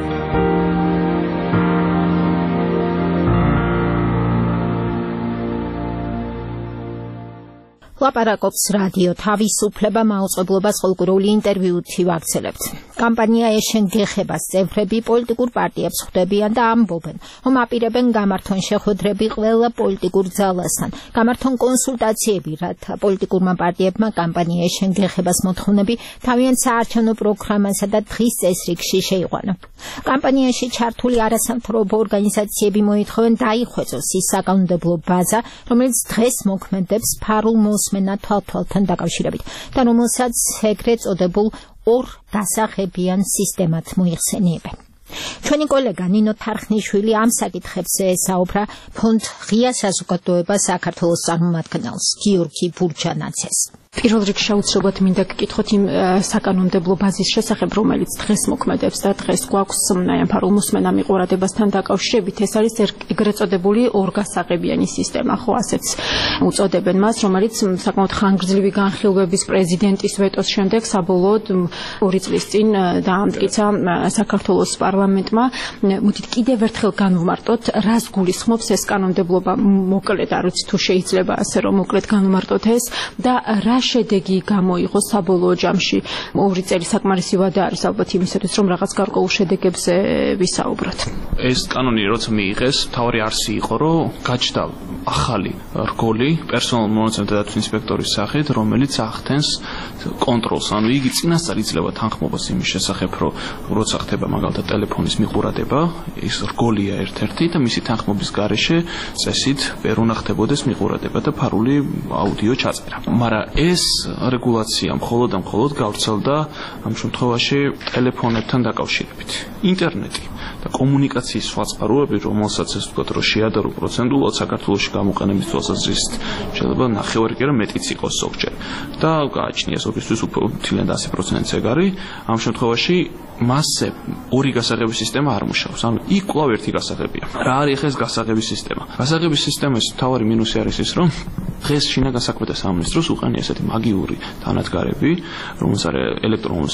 ლაპარაკობს რადიო თავისუფლება მაუწყებლობას ხოლმე ინტერვიუთი ვაგრძელებთ. კამპანია ეშენ გეხებას წევრები პოლიტიკურ პარტიებს ხვდებიან და ამბობენ, რომ აპირებენ გამართონ შეხვედრები ყველა პოლიტიკურ ძალასთან, გამართონ კონსულტაციები, რათა პოლიტიკურმა პარტიებმა კამპანია ეშენ გეხებას მოთხოვნები თავიანთ საარჩევნო პროგრამასა და დღის წესრიგში შეიყვანონ. კამპანიაში ჩართული არასამთავრობო ორგანიზაციები მოითხოვენ დაიხვეწოს ის საკანონმდებლო ბაზა, რომელიც დღეს მოქმედებს ფარულ მოსმენა თვალთვალთან დაკავშირებით და რომელსაც ეგრეთ წოდებულ ორ დასახებიან სისტემად მოიხსენიებენ. ჩვენი კოლეგა ნინო თარხნიშვილი ამ საკითხებზე ესაუბრა ფონდ ღია საზოგადოება საქართველოს წარმომადგენელს გიორგი ბურჯანაძეს. პირველ რიგში შეუძლებლად მინდა გკითხოთ იმ საკანონმდებლო ბაზის შესახებ, რომელიც დღეს მოქმედებს და დღეს გვაქვს ამ ფარულ მოსმენა მიყურადებასთან დაკავშირებით. ეს არის ეგრეთ წოდებული ორგასაღებიანი სისტემა, ხო ასეც უწოდებენ მას, რომელიც საკმაოდ ხანგრძლივი განხილვების პრეზიდენტის ვეტოს შემდეგ საბოლოოდ 2 წლის წინ დაამტკიცა საქართველოს პარლამენტმა. მოდით კიდევ ერთხელ განვმარტოთ, რას გულისხმობს ეს კანონმდებლობა, მოკლედ არ ვიცი თუ შეიძლება ასე რომ მოკლედ განვმარტოთ ეს და რა შედეგი გამოიღო საბოლოო ჯამში. 2 წელი საკმარისი ვადა არის ალბათ იმისათვის, რომ რაღაც გარკვეულ შედეგებზე ვისაუბროთ. ეს კანონი როცა მიიღეს, თავი არსი იყო, რომ გაჩნდა ახალი რგოლი პერსონალურ მონაცემთა დაცვის ინსპექტორის სახით, რომელიც ახდენს კონტროლს, ანუ იგი წინასწარ იძლევა თანხმობას იმის შესახებ, რომ როცა ხდება მაგალითად ტელეფონის მიყურადება, ის რგოლია ერთ-ერთი და მისი თანხმობის გარეშე წესით ვერ უნდა ხდებოდეს მიყურადება და ფარული აუდიო ჩაწერა. მაგრამ ეს რეგულაცია მხოლოდ და მხოლოდ გავრცელდა ამ შემთხვევაში ტელეფონებთან დაკავშირებით. ინტერნეტი და კომუნიკაციის სხვა წყაროები, რომელსაც ეს ვთქვათ, რომ შეადარო პროცენტულად საქართველოში გამოყენების თვალსაზრისით შეიძლება 9 კი არა მეტიც იყოს ზოგჯერ და გააჩნია ზოგისთვის უფრო თილიანად 100%-იც ეგ არის. ამ შემთხვევაში მასზე ორი გასაღების სისტემა არ მუშაობს. ანუ იქ კვლავ ერთი გასაღებია. რა არის ეს გასაღების სისტემა? გასაღების სისტემის მთავარი მინუსი არის ის, რომ დღეს შინაგან საქმეთა სამინისტროს უყენია ესეთი მაგიური თანადგარები, რომელსაც არის ელექტრონული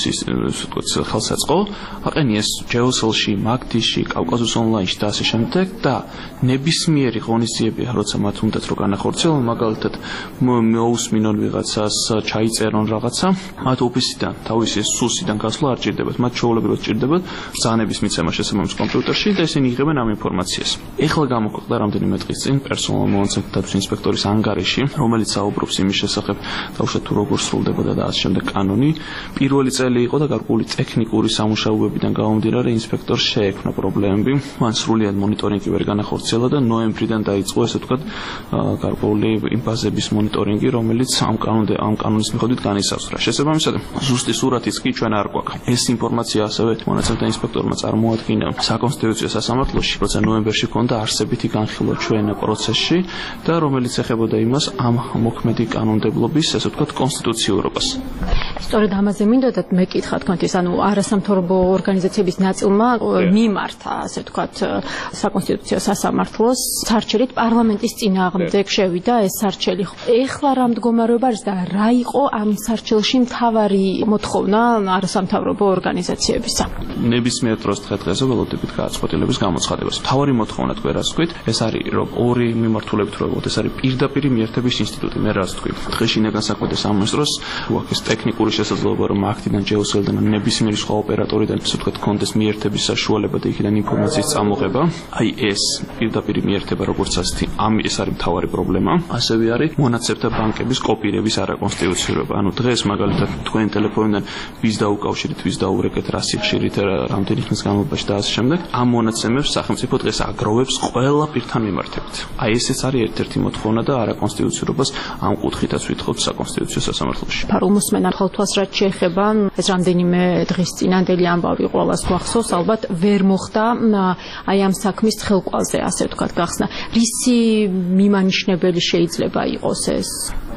ხელსაწყო, აყენია ეს ჯეოსელში, მაგდიში, კავკასუს ონლაინში და ასე შემდეგ და ნებისმიერი ღონისძიებია, როცა მათ უნდათ რომ განახორციელონ, მაგალითად მოусმინონ ვიღაცას, ჩაიწერონ რაღაცა, მათ ოფისიდან, თავისი სუსიდან გასვლა არ ჭირდებათ, მათ ჩვეულებრივად ჭირდებათ ბრძანების მიცემა შესაბამის კომპიუტერში და ისინი იღებენ ამ ინფორმაციას. ეხლა გამოქვეყნდა რამდენიმე დღის წინ პერსონალურ მონაცემთა დაცვის ინსპექტორის ანგარიში, რომელიც საუბრობს იმის შესახებ, თავშეთ თუ როგორ სრულდებოდა და ასე შემდეგ კანონი. პირველი წელი იყო და გარკვეული ტექნიკური სამუშაოებიდან გამომდინარე ინსპექტორს შეექმნა პრობლემები. მან სრულიად მონიტორინგი ვერ განახორციელა და ნოემბრიდან დაიწყო ესე ვთქვათ გარკვეული ბაზების მონიტორინგი, რომელიც ამ კანონის მიხედვით განისაზღვრა. შესაბამისად, ზუსტი სურათიც კი ჩვენ არ გვაქვს. ეს ინფორმაცია ასევე მონაცემთა ინსპექტორმა წარმოადგინა საკონსტიტუციო სასამართლოში, როცა ნოემბერში ჰქონდა არსებითი განხილვა ჩვენ პროცესში და რომელიც ეხებოდა იმას ამ მოქმედი კანონმდებლობის, ასე ვთქვათ, კონსტიტუციურობას. სწორედ ამაზე მინდოდათ მეკითხა თქვენთვის, ანუ არასამთავრობო ორგანიზაციების ნაწილმა მიმართა, ასე ვთქვათ, საკონსტიტუციო სასამართლოს სარჩელით პარლამენტის წინააღმდეგ შევიდა ეს სარჩელი. ეხლა რა მდგომარეობა არის და რა იყო ამ სარჩელში მთავარი მოთხოვნა არასამთავრობო ორგანიზაციებისა? ნებისმიერ დროს დღე-დღეზე ველოდებით გააცხოთილების გამოცხადებას. მთავარი მოთხოვნა თქვენ რას თქვით? ეს არის რომ ორი მიმართულებით რო ვიყოთ, ეს არის პირდაპირ მიერთების ინსტიტუტი. მე რას თქვი? დღეს შინაგან საქმეთა სამინისტროს გვაქვს ტექნიკური შესაძლებლობა, რომ აქტიდან ჯეოსელიდან ნებისმიერი სხვა ოპერატორიდან, ასე ვთქვათ, კონდეს მიერთების საშუალება და იქიდან ინფორმაციის წამოღება. აი ეს პირდაპირ მიერთება, როგორც ასეთი, ეს არის მთავარი პრობლემა. ასევე არის მონაცემთა ბანკების კოპირების არაკონსტიტუციურობა. ანუ დღეს მაგალითად თქვენ ტელეფონიდან ვის დაუკავშირეთ, ვის დაურეკეთ, რა სიხშირით, რამდენი ხნის განმავლობაში და ასე შემდეგ. ამ მონაცემებს სახელმწიფო დღეს აგროვებს ყველა პირთან მიმართებით. აი ესეც არის ერთ-ერთი მოთხოვნა და არაკონსტიტუციურობას ამ კუთხითაც ვითხოვთ საკონსტიტუციო სასამართლოში. ფარულ მოსმენა თვალთვალს შეეხება, ეს რამდენიმე დღის წინანდელი ამბავი ყოველას გვახსოვს, ალბათ ვერ მოხდა აი ამ საქმის ხელკვალზე, ასე ვთქვათ, გახსნა. რისი მიმანიშნებელი შეიძლება იყოს ეს?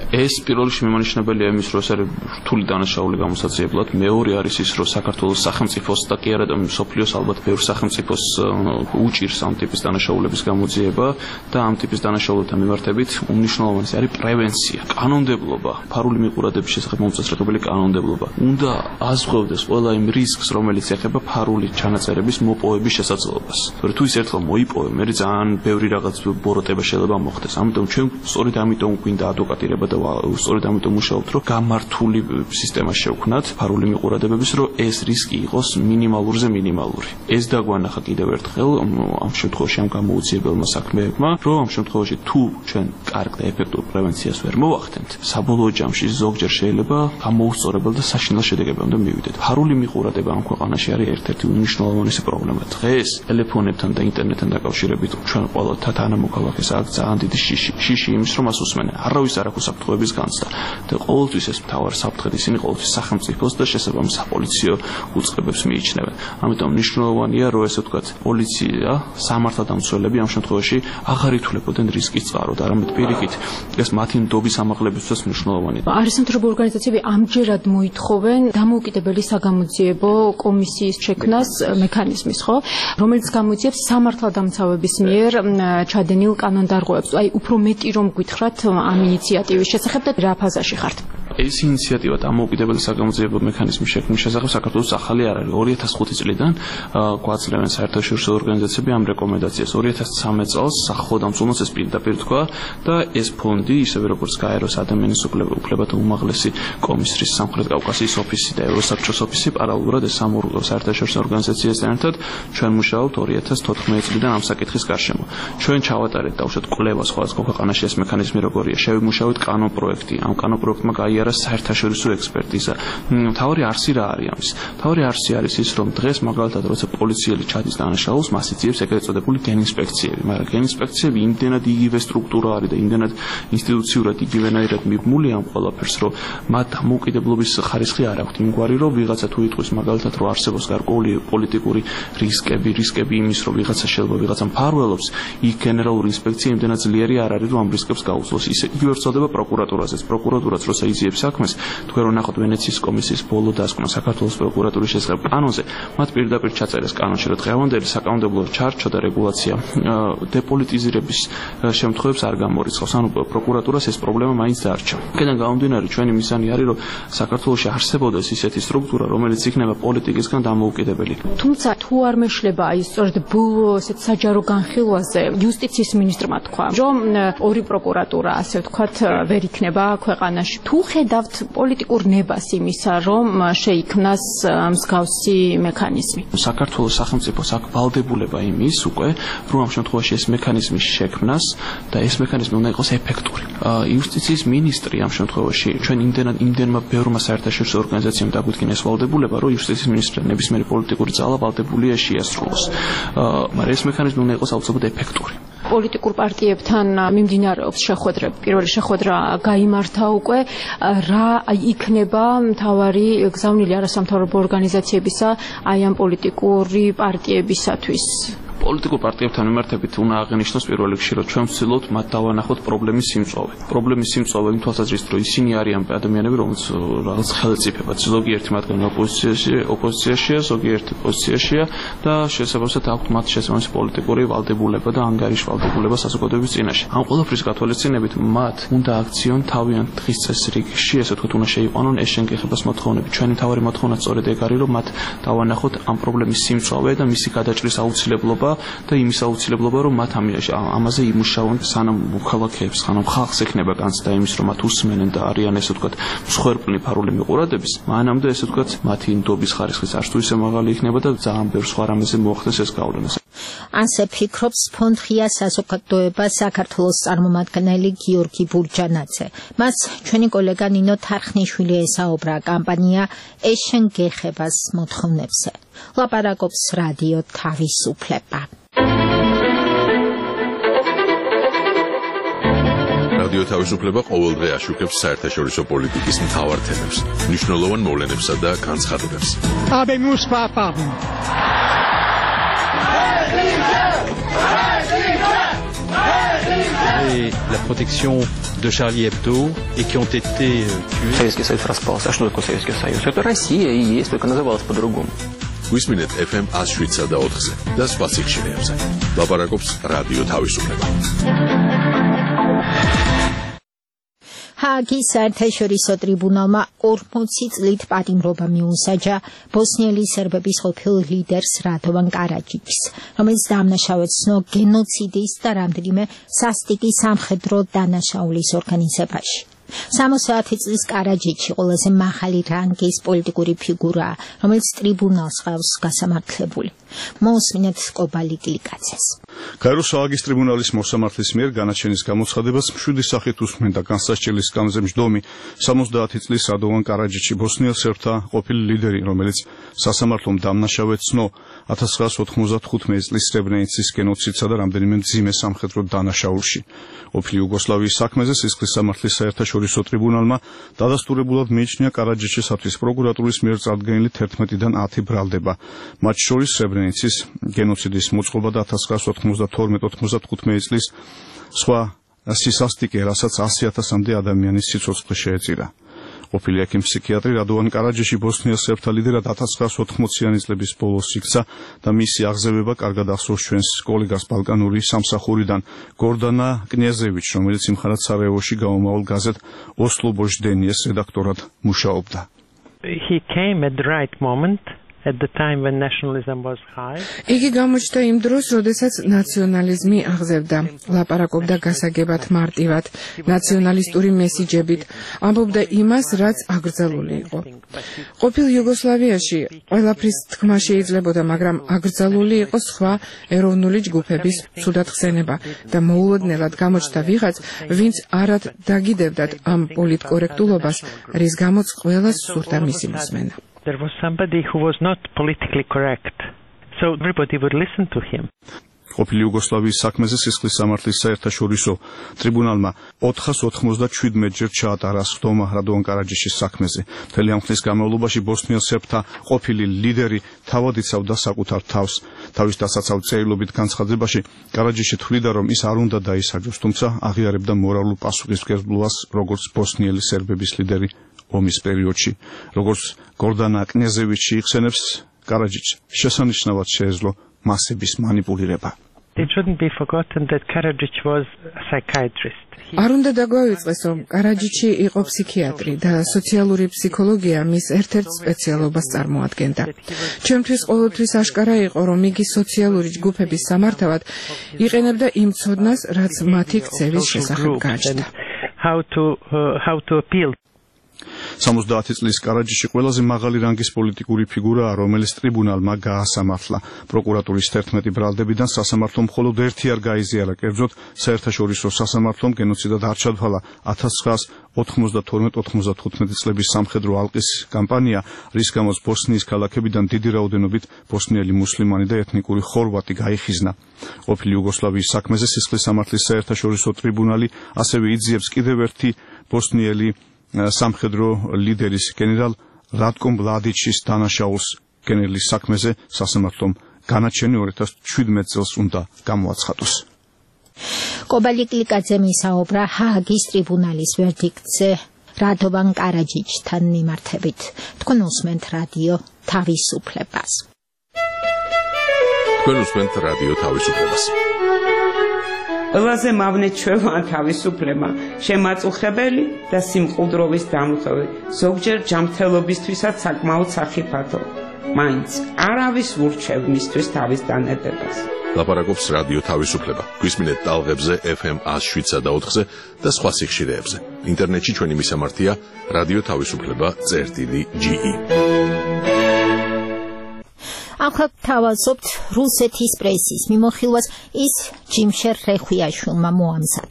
ეს პირველ რიგში მიმონიშნებელია იმის, რომ ეს არის რთული დანაშაული გამოსაძიებლად. მეორე არის ის, რომ საქართველოს სახელმწიფოს და კი არა მსოფლიოს ალბათ ბევრ სახელმწიფოს უჭირს ამ ტიპის დანაშაულების გამოძიება და ამ ტიპის დანაშაულებთან მიმართებით უმნიშვნელოვანესი არის პრევენცია, კანონმდებლობა, ფარული მიყურადების შესახებ მომწესრიგებელი კანონმდებლობა. უნდა აზღვევდეს ყველა იმ რისკს, რომელიც ეხება ფარული ჩანაწერების მოპოვების შესაძლებლობას. თუ ის ერთხელ მოიპოვე, მე ძალიან ბევრი რაღაც ბოროტება შეიძლება მოხდეს. ამიტომ ჩვენ სწორედ ამიტომ გვინდა ადვოკატირება და სწორედ ამიტომ მუშაობთ, რომ გამართული სისტემა შევქმნათ ფარული მიყურადებების, რომ ეს რისკი იყოს მინიმალურზე მინიმალური. ეს დაგვანახა კიდევ ერთხელ ამ შემთხვევაში ამ გამოუძიებელმა საქმეებმა, რომ ამ შემთხვევაში თუ ჩვენ კარგ და ეფექტურ პრევენციას ვერ მოვახდენთ, საბოლოო ჯამში ზოგჯერ შეიძლება გამოუსწორებელ და საშინელ შედეგებამდე მივიდეთ. ფარული მიყურადება ამ ქვეყანაში არის ერთ-ერთი უმნიშვნელოვანესი პრობლემა. დღეს ტელეფონებთან და ინტერნეტთან დაკავშირებით ჩვენ ყველა თანამოქალაქეს აქვს ძალიან დიდი შიში იმის, რომ მას უსმენენ. არავის არ აქვს უსაფრთხოების განცდა და ყოველთვის ეს მთავარი საფრთხე ისინი ყოველთვის სახელმწიფოს და შესაბამის საპოლიციო უწყებებს მიიჩნევენ. ამიტომ მნიშვნელოვანია, რომ ესე ვთქვათ, პოლიცია, სამართალდამცველები ამ შემთხვევაში აღარ ითვლებოდნენ რისკის წყაროდ, არამედ პირიქით ეს მათი ნდობის ამაღლებისთვის მნიშვნელოვანია. არის სამთავრობო ორგანიზაციები ამჯერად მოითხოვენ დამოუკიდებელი საგამოძიებო კომისიის შექმნას მექანიზმის, ხო, რომელიც გამოძიებს სამართალდამცავების მიერ ჩადენილ კანონდარღვევებს. აი, უფრო მეტი რომ გითხრათ ამ ინიციატივის შესახებ და რა ფაზაში ხართ? ეს ინიციატივა დამოუკიდებელი საგამოძიებო მექანიზმის შექმნის შესახებ საქართველოს ახალი არ არის. 2005 წლიდან გვაძლევენ საერთაშორისო ორგანიზაციები ამ რეკომენდაციას. 2013 წელს სახელმწიფოს ეს პირდაპირ თქვა და ეს ფონდი, ისევე როგორც გაეროს ადამიანის უფლებათა უმაღლესი კომისრის სამხრეთ კავკასიის ოფისი და ევროსაბჭოს ოფისი პარალელურად ეს სამ საერთაშორისო ორგანიზაციასთან ერთად ჩვენ მუშაობთ 2014 წლიდან ამ საკითხის გარშემო. ჩვენ ჩავატარეთ დაუშვათ კვლევა სხვადასხვა ქვეყანაში ეს მექანიზმი როგორია. შევიმუშავეთ კანონპროექტი. ამ კანონპროექტმა გაიარა საერთაშორისო ექსპერტიზა. მთავარი არსი რა არის ამის? მთავარი არსი არის ის, რომ დღეს მაგალითად როცა პოლიციელი ჩადის დანაშაულს, მას იძიებს ეგრეთ წოდებული გენინსპექციები, მაგრამ გენინსპექციები იმდენად იგივე სტრუქტურა არის და იმდენად ინსტიტუციურად იგივენაირად მიბმული ამ ყველაფერს, რომ მათ დამოუკიდებლობის ხარისხი არ აქვთ. იმგვარი, რომ ვიღაცა თუ იტყვის მაგალითად, რომ არსებობს გარკვეული პოლიტიკური რისკები იმის, რომ ვიღაცა შეიძლება ვიღაცამ ფარველობს, იქ გენერალური ინსპექცია იმდენად ძლიერი არ არის, რომ ამ რისკებს გაუძლოს. ისე იგივე ვრცელდება პროკურატურაზეც. პროკურატურაც როცა იძიებს საქმეს, თქვენ რომ ნახოთ ვენეციის კომისიის ბოლო დასკვნა საქართველოს პროკურატურის შესახებ კანონზე, მათ პირდაპირ ჩაწერეს კანონში, რომ დღევანდელი საკანონმდებლო ჩარჩო და რეგულაცია დეპოლიტიზირების შემთხვევებს არ გამორიცხავს. ანუ პროკურატურას ეს პრობლემა მაინც დარჩა. იქიდან გამომდინარე, ჩვენი მიზანი არის, რომ საქართველოში არსებობდეს ისეთი სტრუქტურა, რომელიც იქნება პოლიტიკისგან დამოუკიდებელი. თუმცა თუ არ მეშლება აი სწორედ ბოლო ესეთ საჯარო განხილვაზე იუსტიციის მინისტრმა თქვა, რომ ორი პროკურატურა, ასე ვთქვათ, ვერ იქნება ქვეყანაში. თუ ხედავთ პოლიტიკურ ნებას იმისა, რომ შეიქმნას მსგავსი მექანიზმი. საქართველოს სახელმწიფოს აქვს ვალდებულება იმის უკვე, რომ ამ შემთხვევაში ეს მექანიზმი შექმნას და ეს მექანიზმი უნდა იყოს ეფექტური. იუსტიციის მინისტრი ამ შემთხვევაში ჩვენ იმდენმა ბევრმა საერთაშორისო ორგანიზაციამ დაგვიდგინა ეს ვალდებულება, რომ იუსტიციის მინისტრი ნებისმიერი პოლიტიკური ძალა ვალდებულია შეასრულოს. მაგრამ ეს მექანიზმი უნდა იყოს აუცილებლად ეფექტური. პოლიტიკურ პარტიებთან მიმდინარეობს შეხვედრები. პირველი შეხვედრა გაიმართა უკვე. რა იქნება მთავარი გზავნილი არასამთავრობო ორგანიზაციებისა აი ამ პოლიტიკური პარტიებისათვის? პოლიტიკურ პარტიებთან მიმართებით უნდა აღინიშნოს პირველ რიგში, რომ ჩვენ ვცდილობთ მათ დავანახოთ პრობლემის სიმწვავე. პრობლემის სიმწვავე იმ თვალსაზრისით, რომ ისინი არიან ადამიანები, რომლებიც რაღაც ხელისუფლებაც, ზოგიერთი მათგანი ოპოზიციაშია, ზოგიერთი პოზიციაშია და შესაბამისად აქვთ მათ შესაბამისი პოლიტიკური ვალდებულება და ანგარიში ვალდებულება საზოგადოების წინაშე. ამ ყველაფრის გათვალისწინებით მათ უნდა აქციონ თავიანთ დღის წესრიგში, ესე ვთქვათ, უნდა შეიყვანონ ეს შენგეხებას მოთხოვნები. ჩვენი მთავარი მოთხოვნა სწორედ ეგ არის, რომ მათ დავანახოთ ამ პრობლემის სიმწვავე და მისი გადაჭრის აუცილებლობა და იმის აუცილებლობა, რომ მათ ამაზე იმუშაონ, სანამ მოქალაქეებს, სანამ ხალხს ექნება განცდა იმის, რომ მათ უსმენენ და არიან ესე ვთქვათ, მსხვერპლი ფარული მიყურადების, მანამდე ესე ვთქვათ, მათი ნდობის ხარისხის არც თუ ისე მაღალი იქნება და ძალიან ბევრ სხვა რამეზე მოახდეს ეს გავლენა. Anse ფიქრობს ფონდ ღია საზოგადოება საქართველოს წარმომადგენელი გიორგი ბურჯანაძე. მას ჩვენი კოლეგა ნინო თარხნიშვილი ესაუბრა კამპანია ეს შენ გეხებას მოთხოვნებზე. ლაპარაკობს რადიო თავისუფლება. რადიო თავისუფლება ყოველდღე აშუქებს საერთაშორისო პოლიტიკის მთავარ თემებს, მნიშვნელოვან მოვლენებსა და განცხადებებს. assuré la protection de Charlie Hebdo et qui ont été tués. Советский Союз распался. А что такое Советский Союз? Это Россия и есть, только называлась по-другому. გვისმინეთ FM 107.4-ზე და სხვა სიხშირეებზე. ლაპარაკობს რადიო თავისუფლება. ჰააგის საერთაშორისო ტრიბუნალმა 40 წლით პატიმრობა მიუსაჯა ბოსნიელი სერბების ყოფილ ლიდერს რადოვან კარაჯიჩს, რომელიც დამნაშავედ ცნო გენოციდის და რამდენიმე სასტიკი სამხედრო დანაშაულის ორგანიზებაში. 60 წლის კარაჯიჩი ყველაზე მაღალი რანგის პოლიტიკური ფიგურაა, რომელიც ტრიბუნალს ყავს გასამართლებული. მოусმინეთ კობალი კლიკაძეს. გაეროს ჰააგის ტრიბუნალის მოსამართლის მიერ განაჩენის გამოცხადებას მშვიდი სახით უსმენდა განსასჯელის სკამზე მჯდომი 70 წლის რადოვან კარაჯიჩი, ბოსნიელ სერბთა ყოფილი ლიდერი, რომელიც სასამართლომ დამნაშავედ ცნო 1995 წლის სრებრენიცის გენოციდსა და რამდენიმე მძიმე სამხედრო დანაშაულში. ყოფილი იუგოსლავიის საქმეზე სისხლის სამართლის საერთაშორისო ტრიბუნალმა დადასტურებულად მიიჩნია კარაჯიჩისათვის პროკურატურის მიერ წარდგენილი 11-დან 10 ბრალდება, მათ შორის სრებრენიცის გენოციდის მოწყობა და 1992-95 წლის სხვა სისასტიკე, რასაც 100,000-მდე ადამიანის სიცოცხლე შეეწირა. ყოფილი ექიმ-ფსიქიატრი რადოვან კარაჯიჩი ბოსნიელ სერბთა ლიდერად 1980-იანი წლების ბოლოს იქცა და მისი აღზევება კარგად ახსოვს ჩვენს კოლეგას ბალკანური სამსახურიდან გორდანა კნიაზევიჩს, რომელიც იმხანად სარაევოში გამომავალ გაზეთ ოსლობოჟდენიეს რედაქტორად მუშაობდა. He came at the right moment. At the time when nationalism was high. იგი გამოჩნდა იმ დროს, როდესაც ნაციონალიზმი აღზევდა, ლაპარაკობდა გასაგებად მარტივად, ნაციონალისტური მესიჯებით, ამბობდა იმას, რაც აკრძალული იყო. ყოფილ იუგოსლავიაში ყველაფრის თქმა შეიძლებოდა, მაგრამ აკრძალული იყო სხვა ეროვნული ჯგუფების ცუდად ხსენება და მოულოდნელად გამოჩნდა ვიღაც, ვინც არად დაგიდებდათ ამ პოლიტკორექტულობას, რის გამოც ყველას სურდა მისი მოსმენა. There was somebody who was not politically correct, so everybody would listen to him. ყოფილი იუგოსლავიის საქმეზე სისხლის სამართლის საერთაშორისო ტრიბუნალმა 497 ჯერ ჩაატარა სხდომა რადოვან კარაჯიჩის საქმეზე. მთელი ამ ხნის განმავლობაში ბოსნიელ სერბთა ყოფილი ლიდერი თავად იცავდა საკუთარ თავს. თავის დასაცავ წერილობით განცხადებაში კარაჯიჩი თვლიდა, რომ ის არ უნდა დაისაჯოს, თუმცა აღიარებდა მორალურ პასუხისმგებლობას როგორც ბოსნიელი სერბების ლიდერი ომის პერიოდში. როგორც გორდანა კნიაზევიჩი იხსენებს, კარაჯიჩს შესანიშნავად შეეძლო მასების მანიპულირება. It shouldn't be forgotten that Karadzic was a psychiatrist. არ უნდა დაგვავიწყდეს, რომ კარაჯიჩი იყო ფსიქიატრი და სოციალური ფსიქოლოგია მის ერთ-ერთ სპეციალობას წარმოადგენდა. ჩემთვის ყოველთვის აშკარა იყო, რომ იგი სოციალური ჯგუფების სამართავად იყენებდა იმ ცოდნას, რაც მათი ქცევის შესახებ გააჩნდა. How to appeal. 70 წლის კარაჯიჩი ყველაზე მაღალი რანგის პოლიტიკური ფიგურაა, რომელიც ტრიბუნალმა გაასამართლა. პროკურატურის 11 ბრალდებიდან სასამართლომ მხოლოდ ერთი არ გაიზიარა, კერძოდ საერთაშორისო სასამართლომ გენოციდად არ ჩათვალა 1992-95 წლების სამხედრო ალყის კამპანია, რის გამოც ბოსნიის ქალაქებიდან დიდი რაოდენობით ბოსნიელი მუსლიმანი და ეთნიკური ხორვატი გაიხიზნა. ყოფილი იუგოსლავიის საქმეზე სისხლის სამართლის საერთაშორისო ტრიბუნალი ასევე იძიებს კიდევ ერთი ბოსნიელი სამხედრო ლიდერის გენერალ რატკო მლადიჩის დანაშაულს. გენერლის საქმეზე სასამართლომ განაჩენი 2017 წელს უნდა გამოაცხადოს. კობალი კლიკაძე მისაუბრა ჰააგის ტრიბუნალის ვერდიქტზე რადოვან კარაჯიჩთან მიმართებით. თქვენ უსმენთ რადიო თავისუფლებას. თქვენ უსმენთ რადიო თავისუფლებას. ყველაზე მავნე ჩვევა თავისუფლება, შემაწუხებელი და სიმყუდროვის დამხები, ზოგჯერ ჯანმრთელობისთვისაც საკმაოდ სახიფათო. მაინც არავის ურჩევ მისთვის თავის დანებებას. ლაპარაკობს რადიო თავისუფლება. გვისმინეთ ტალღებზე FM 107.4-ზე და სხვა სიხშირეებზე. ინტერნეტში ჩვენი მისამართია რადიო თავისუფლება.ge. ახლა თავაზობთ რუსეთის პრესის მიმოხილვას ის ჯიმშერ რეხვიაშვილმა მოამზადა.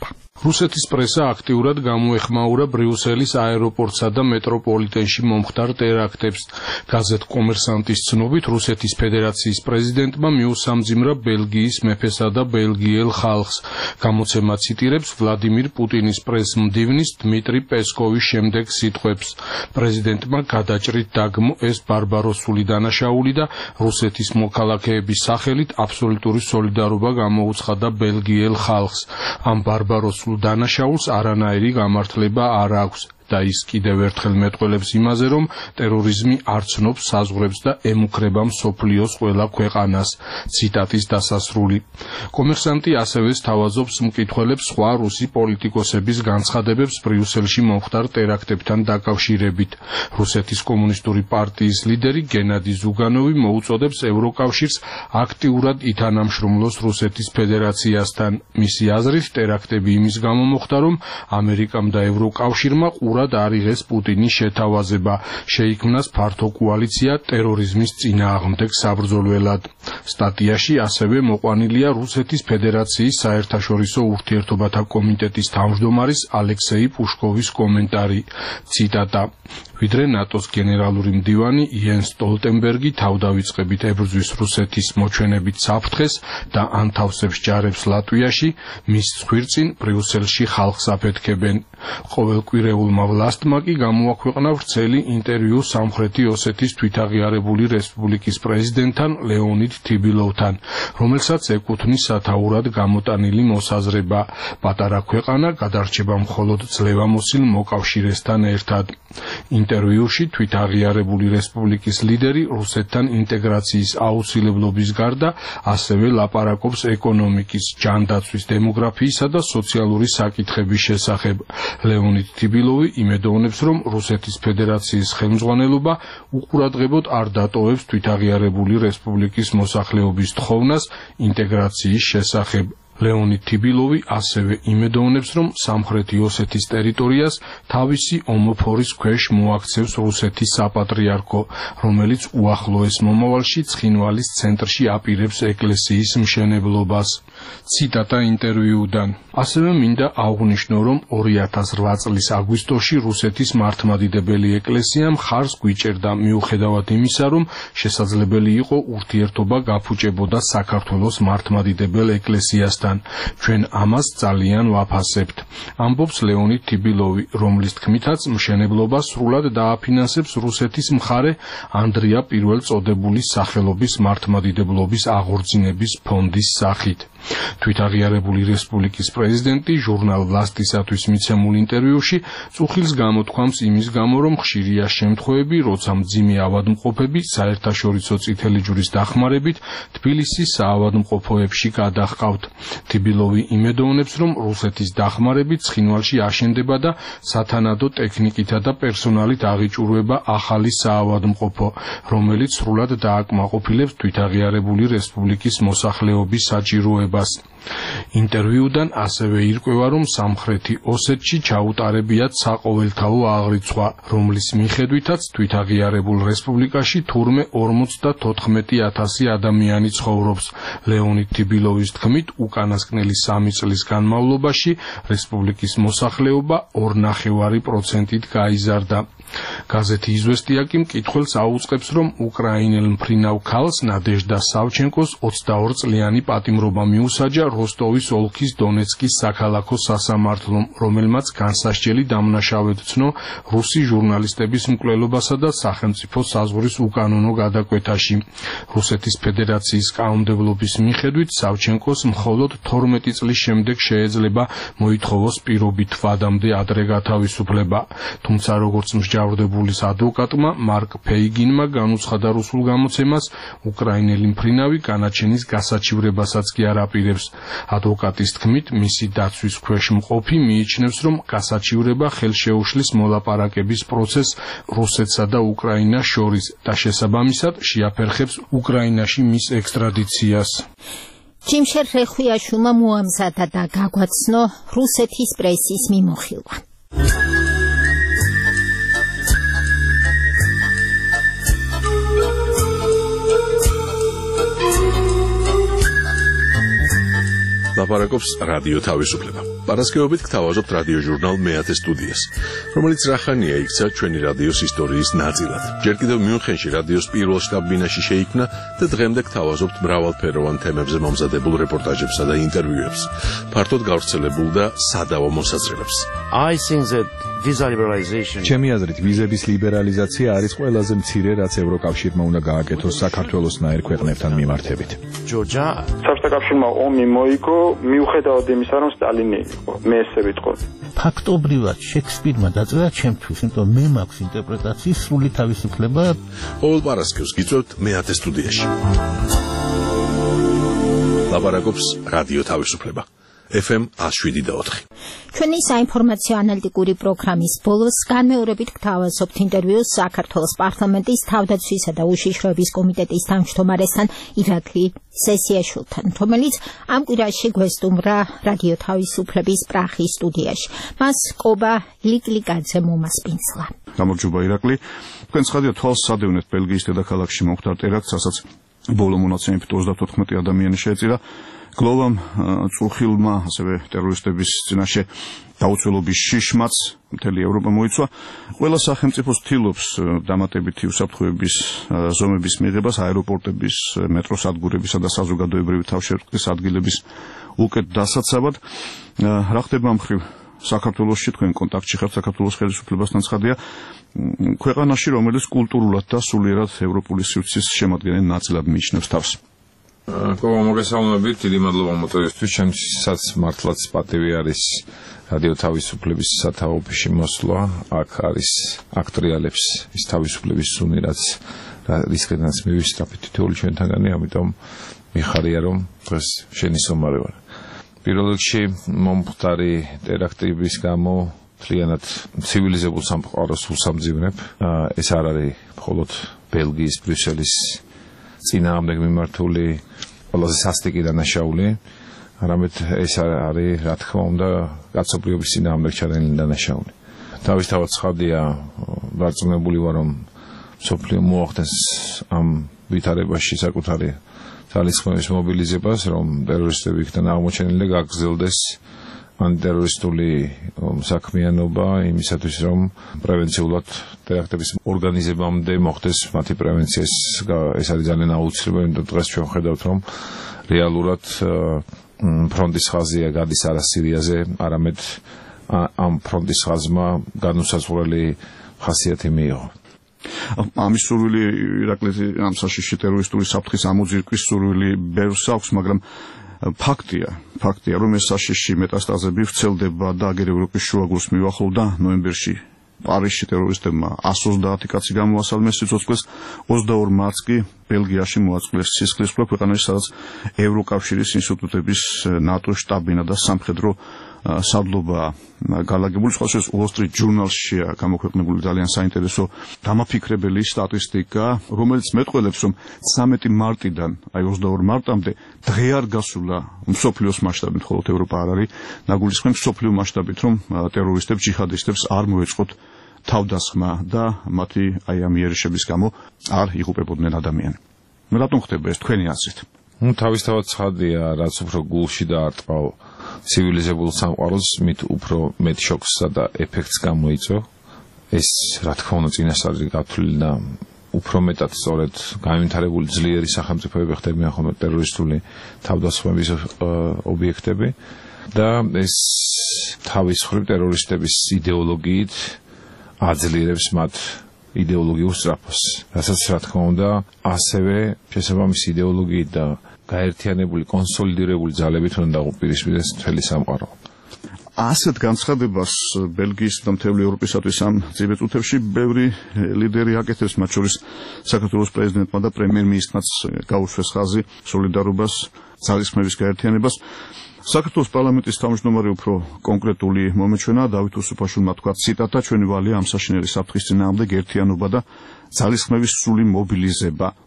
რუსეთის პრესა აქტიურად გამოეხმაურა ბრიუსელის აეროპორტსა და მეტროპოლიტენში მომხდარ ტერაქტებს. გაზეთ კომერსანტის ცნობით, რუსეთის ფედერაციის პრეზიდენტმა მიუსამძიმრა ბელგიის მეფესა და ბელგიელ ხალხს. გამოცემა ციტირებს ვლადიმირ პუტინის პრესმდივნის დმიტრი პესკოვის შემდეგ სიტყვებს. პრეზიდენტმა გადაჭრით დაგმო ეს ბარბაროსული დანაშაული და რუსეთის მოქალაქეების სახელით აბსოლუტური სოლიდარობა გამოუცხადა ბელგიელ ხალხს. ამ ბარბაროსულ დანაშაულს არანაირი გამართლება არ აქვს. და ის კიდევ ერთხელ მეტყველებს იმაზე, რომ ტერორიზმი არ ცნობს საზღვრებს და ემუქრება მსოფლიოს ყველა ქვეყანას. ციტატის დასასრული. კომერსანტი ასევე სთავაზობს მკითხველებს სხვა რუსი პოლიტიკოსების განცხადებებს ბრიუსელში მომხდარ ტერაქტებთან დაკავშირებით. რუსეთის კომუნისტური პარტიის ლიდერი გენადი ზუგანოვი მოუწოდებს ევროკავშირს აქტიურად ითანამშრომლოს რუსეთის ფედერაციასთან. მისი აზრით, ტერაქტები იმის გამო მოხდა, რომ ამერიკამ და ევროკავშირმა ყურად არიღეს პუტინის შეთავაზება, შეიქმნას ფართო კოალიცია ტერორიზმის წინააღმდეგ საბრძოლველად. სტატიაში ასევე მოყვანილია რუსეთის ფედერაციის საერთაშორისო ურთიერთობათა კომიტეტის თავმჯდომარის ალექსეი პუშკოვის კომენტარი. ციტატა: ვიდრე ნატოს გენერალური მდივანი იენს სტოლტენბერგი თავდავიწყებით ებრძვის რუსეთის მოჩვენებით საფრთხეს და ანთავსებს ჯარებს ლატვიაში, მის ხვირწინ ბრიუსელში ხალხს აფეთქებენ. ყოველკვირეულმა ვლასტმა კი გამოაქვეყნა ვრცელი ინტერვიუ სამხრეთი ოსეთის თვითაღიარებული რესპუბლიკის პრეზიდენტთან ლეონიდ თიბილოვთან, რომელსაც ეკუთვნის სათაურად გამოტანილი მოსაზრება: პატარა ქვეყანა გადარჩება მხოლოდ ძლევამოსილ მოკავშირესთან ერთად. ინტერვიუში თვითაღიარებული რესპუბლიკის ლიდერი რუსეთთან ინტეგრაციის აუცილებლობის გარდა ასევე ლაპარაკობს ეკონომიკის, ჯანდაცვის, დემოგრაფიისა და სოციალური საკითხების შესახებ. ლეონიდ თიბილოვი იმედოვნებს, რომ რუსეთის ფედერაციის ხელმძღვანელობა უყურადღებოდ არ დატოვებს თვითაღიარებული რესპუბლიკის მოსახლეობის თხოვნას ინტეგრაციის შესახებ. ლეონიდ თიბილოვი ასევე იმედოვნებს, რომ სამხრეთი ოსეთის ტერიტორიას თავისი ომოფორის ქვეშ მოაქცევს რუსეთის საპატრიარქო, რომელიც უახლოეს მომავალში ცხინვალის ცენტრში აპირებს ეკლესიის მშენებლობას. ციტატა ინტერვიუდან. ასევე მინდა აღვნიშნო, რომ 2008 წლის აგვისტოში რუსეთის მართლმადიდებელი ეკლესია მხარს გვიჭერდა, მიუხედავად იმისა, რომ შესაძლებელი იყო ურთიერთობა გაფუჭებოდა საქართველოს მართლმადიდებელ ეკლესიასთან. ჩვენ ამას ძალიან ვაფასებთ. ამბობს ლეონიდ თიბილოვი, რომლის თქმითაც მშენებლობა სრულად დააფინანსებს რუსეთის მხარე ანდრია პირველ წოდებულის სახელობის მართლმადიდებლობის აღორძინების ფონდის სახით. თვითაღიარებული რესპუბლიკის პრეზიდენტი ჟურნალ ვლასტისათვის მიცემულ ინტერვიუში წუხილს გამოთქვამს იმის გამო, რომ ხშირია შემთხვევები, როცა მძიმე ავადმყოფები საერთაშორისო წითელი ჯვრის დახმარებით თბილისის საავადმყოფოებში გადაჰყავთ. თიბილოვი იმედოვნებს, რომ რუსეთის დახმარებით ცხინვალში აშენდება და სათანადო ტექნიკითა და პერსონალით აღიჭურვება ახალი საავადმყოფო, რომელიც სრულად დააკმაყოფილებს თვითაღიარებული რესპუბლიკის მოსახლეობის საჭიროებას. ინტერვიუდან ასევე ირკვევა, რომ სამხრეთი ოსეთში ჩაუტარებიათ საყოველთაო აღრიცხვა, რომლის მიხედვითაც თვითაღიარებულ რესპუბლიკაში თურმე 54,000 ადამიანი ცხოვრობს. ლეონიდ თიბილოვის თქმით, უკანასკნელი 3 წლის განმავლობაში რესპუბლიკის მოსახლეობა 2,5%-ით გაიზარდა. გაზეთი იზვესტია კი მკითხველს აუწყებს, რომ უკრაინელ მფრინავ ქალს ნადეჟდა სავჩენკოს 22 წლიანი პატიმრობა მიუსაჯა როსტოვის ოლქის დონეცკის საქალაქო სასამართლომ, რომელმაც განსასჯელი დამნაშავედ ცნო რუსი ჟურნალისტების მკვლელობასა და სახელმწიფო საზღვრის უკანონო გადაკვეთაში. რუსეთის ფედერაციის კანონმდებლობის მიხედვით სავჩენკოს მხოლოდ 12 წლის შემდეგ შეეძლება მოითხოვოს პირობით ვადამდე ადრე გათავისუფლება. თუმცა როგორც მსჯავრდებულის ადვოკატმა მარკ ფეიგინმა განუცხადა რუსულ გამოცემას, უკრაინელი მფრინავი განაჩენის გასაჩივრებასაც კი არ აპირებს. ადვოკატის თქმით, მისი დაცვის ქვეშ მყოფი მიიჩნევს, რომ გასაჩივრება ხელშეუშლის მოლაპარაკების პროცესს რუსეთსა და უკრაინას შორის და შესაბამისად შეაფერხებს უკრაინაში მის ექსტრადიციას. ჯიმშერ რეხუიაშვილმა მოამზადა და გაგვაცნო რუსეთის პრესის მიმოხილვა. ლაპარაკობს რადიო თავისუფლება. პარასკევობით გთავაზობთ რადიო ჟურნალ მეათე სტუდიას, რომელიც რახანია იქცა ჩვენი რადიოს ისტორიის ნაწილად. ჯერ კიდევ მიუნხენში რადიოს პირველ შტაბ-ბინაში შეიქმნა და დღემდე გთავაზობთ მრავალფეროვან თემებზე მომზადებულ რეპორტაჟებსა და ინტერვიუებს, ფართოდ გავრცელებულ და სადავო მოსაზრებებს. I think that visa liberalization ჩემი აზრით ვიზების ლიბერალიზაცია არის ყველაზე მცირე, რაც ევროკავშირმა უნდა გააკეთოს საქართველოსნაირ ქვეყნებთან მიმართებით. Georgia საბჭოთა ომი მოიგო მიუხედავად იმისა, რომ სტალინი იყო. მე ესე ვიტყოდი. ფაქტობრივად შექსპირმა დაწერა ჩემთვის, იმიტომ მე მაქვს ინტერპრეტაციის სრული თავისუფლება. ყოველ პარასკევს გიწევთ მეათე სტუდიაში. ლაპარაკობს რადიო თავისუფლება. FM 107.4. ჩვენი საინფორმაციო ანალიტიკური პროგრამის ბოლოს განმეორებით გთავაზობთ ინტერვიუს საქართველოს პარლამენტის თავდაცვისა და უშიშროების კომიტეტის თავმჯდომარესთან ირაკლი სესიაშვილთან, რომელიც ამ კვირაში გვესტუმრა რადიო თავისუფლების პრაღის სტუდიაში. მას ყობა ლიკლიკაძე მომასპინძლა. გამარჯობა ირაკლი. თქვენ ცხადია თვალს სადევნეთ ბელგიის დედაქალაქში მომხდარ ტერაქტს, რასაც ბოლო მონაცემებით 34 ადამიანი შეეწირა. გლოვამ წურხილმა, ასევე ტერორისტების წინაშე დაუცველობის შიშმაც მთელი ევროპა მოიცვა. ყველა სახელმწიფოს ცდილობს დამატებითი უსაფრთხოების ზომების მიღებას აეროპორტების, მეტროს სადგურებისა და საზოგადოებრივი თავშეყრის ადგილების უკეთ დასაცავად. რა ხდება ამ მხრივ საქართველოში, თქვენ კონტაქტში ხართ საქართველოს ხელისუფლებასთან, ცხადია, ქვეყანაში, რომელიც კულტურულად და სულიერად ევროპული სივრცის შემადგენელ ნაწილად მიიჩნევს თავს. კობა მოგესალმებით, დიდი მადლობა მოწვევისთვის. ჩემთვისაც მართლაც პატივი არის რადიო თავისუფლების სათავეში მოსვლა. აქ არის აქტრიალებს ის თავისუფლების სუნი, რაც რისკედანაც მივისწრაფით თითოეული ჩვენთანგანი, ამიტომ მიხარია რომ დღეს შენისომარი ვარ. პირველ რიგში მომხდარი ტერაქტების გამო მთლიანად ცივილიზებულ სამყაროს უსამძიმრებ. ეს არ არის მხოლოდ ბელგიის ბრიუსელის წინააღმდეგ მიმართული ყველაზე სასტიკი დანაშაული, არამედ ეს არის, რა თქმა უნდა, კაცობრიობის წინააღმდეგ ჩადენილი დანაშაული. თავისთავად ცხადია, დარწმუნებული ვარ, რომ მსოფლიო მოახდენს ამ ვითარებაში საკუთარი ძალისხმევის მობილიზებას, რომ ტერორისტები იქიდან აღმოჩენილი და გაგრძელდეს ანტიტერორისტული საქმიანობა იმისათვის, რომ პრევენციულად ტერაქტების ორგანიზებამდე მოხდეს მათი პრევენცია. ეს არის ძალიან აუცილებელი, იმიტომ დღეს ჩვენ ხედავთ, რომ რეალურად ფრონტის ხაზია გადის არა სირიაზე, არამედ ამ ფრონტის ხაზმა განუსაზღვრელი ხასიათი მიიღო. ამის სურვილი ირაკლი ამ საშიში ტერორისტული საფრთხის ამოძირკვის სურვილი ბევრს აქვს, მაგრამ ფაქტია, რომ ეს საშიში მეტასტაზები ვრცელდება და აგერ ევროპის შუაგულს მივახლოვდა. ნოემბერში პარიზში ტერორისტებმა 130 კაცი გამოასალმეს სიცოცხლეს, 22 მარტს კი ბელგიაში მოაწყვეს სისხლისღვრა ქვეყანაში, სადაც ევროკავშირის ინსტიტუტების ნატოს შტაბ-ბინა და სამხედრო სადლობა განლაგებული. სხვადასხვა Wall Street Journal-შია გამოქვეყნებული ძალიან საინტერესო დამაფიქრებელი სტატისტიკა, რომელიც მეტყველებს, რომ 13 მარტიდან, აი 22 მარტამდე დღე არ გასულა მსოფლიოს მასშტაბით, მხოლოდ ევროპა არ არის ნაგულისხმები მსოფლიო მასშტაბით, რომ ტერორისტებს, ჯიჰადისტებს არ მოეწყოთ თავდასხმა და მათი აი ამ იერიშების გამო არ იღუპებოდნენ ადამიანები. რატომ ხდება ეს თქვენი აზრით? თავისთავად ცხადია, რაც უფრო გულში დაარტყავ ცივილიზებულ სამყაროს, მით უფრო მეტ შოქსსა და ეფექტს გამოიწვევ. ეს რა თქმა უნდა წინასწარი გათვლილი და უფრო მეტად სწორედ განვითარებული ძლიერი სახელმწიფოები ხდებიან ხოლმე ტერორისტული თავდასხმების ობიექტები და ეს თავის მხრივ ტერორისტების იდეოლოგიით აძლიერებს მათ იდეოლოგიურ სწრაფოს, რასაც რა თქმა უნდა ასევე შესაბამისი იდეოლოგიით და გაერთიანებული, კონსოლიდირებული ძალებით უნდა დაუპირისპირდეს მთელი სამყარო. ასეთ განცხადებას ბელგიის და მთელი ევროპისათვის ამ ძირითად წუთებში ბევრი ლიდერი აკეთებს, მათ შორის საქართველოს პრეზიდენტმა და პრემიერ-მინისტრმაც გაუშვეს ხაზი სოლიდარობას, ძალისხმევის გაერთიანებას. საქართველოს პარლამენტის თავმჯდომარე უფრო კონკრეტული მომეჩვენა დავით უსუფაშვილმა თქვა ციტატა: ჩვენი ვალია ამ საშინელი საფრთხის წინააღმდეგ ერთიანობა და ძალისხმევის სრული მობილიზება.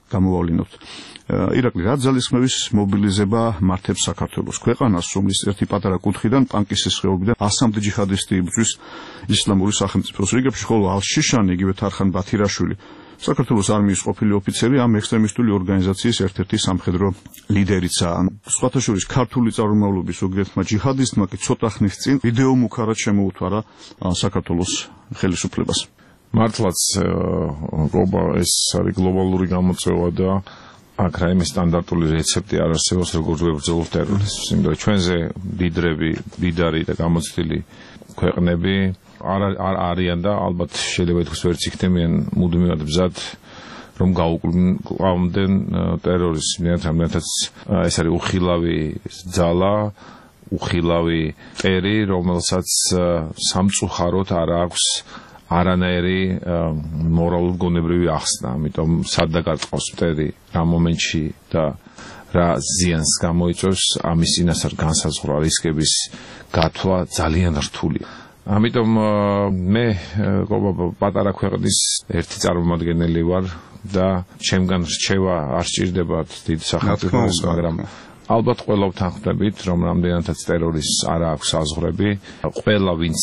გამოვავლინოთ. ირაკლი, რა ძალისხმევის მობილიზება მართებს საქართველოს ქვეყანას, რომლის ერთი პატარა კუთხიდან პანკისის ხეობიდან 100-მდე ჯიჰადისტი იბრძვის ისლამური სახელმწიფოს რიგებში, ხოლო ალ-შიშანი, იგივე თარხან ბათირაშვილი, საქართველოს არმიის ყოფილი ოფიცერი, ამ ექსტრემისტული ორგანიზაციის ერთ-ერთი სამხედრო ლიდერიცაა. სხვათა შორის ქართული წარმომავლობის ზოგიერთმა ჯიჰადისტმა კი ცოტა ხნის წინ ვიდეო მუქარად შემოუთვარა საქართველოს ხელისუფლებას. მართლაც ეს არის გლობალური გამოწვევა და აქ რაიმე სტანდარტული რეცეპტი არ არსებობს, როგორც ვებრძოლოთ ტერორიზმს. იმიტომ რომ ჩვენზე დიდარი და გამოცდილი ქვეყნები არ არიან და ალბათ შეიძლება ითქვას ვერც იქნებიან მუდმივად ბზად რომ გაუკლავდნენ ტერორიზმს, რამეთაც ეს არის უხილავი ძალა, უხილავი ტერი, რომელსაც სამწუხაროდ არ აქვს არანაირი მორალურ-გონებრივი ახსნა, ამიტომ სად დაგარწყავს მტერი რა მომენტში და რა ზიანს გამოიწვევს, ამის წინასწარ განსაზღვრა რისკების გათვლა ძალიან რთულია. ამიტომ მე პატარა ქვეყნის ერთი წარმომადგენელი ვარ და ჩემგან რჩევა არ სჭირდება დიდ სახელმწიფოს, მაგრამ ალბათ ყველა ვთანხმდებით, რომ რამდენადაც ტერორიზმს არ აქვს საზღვრები, ყველა ვინც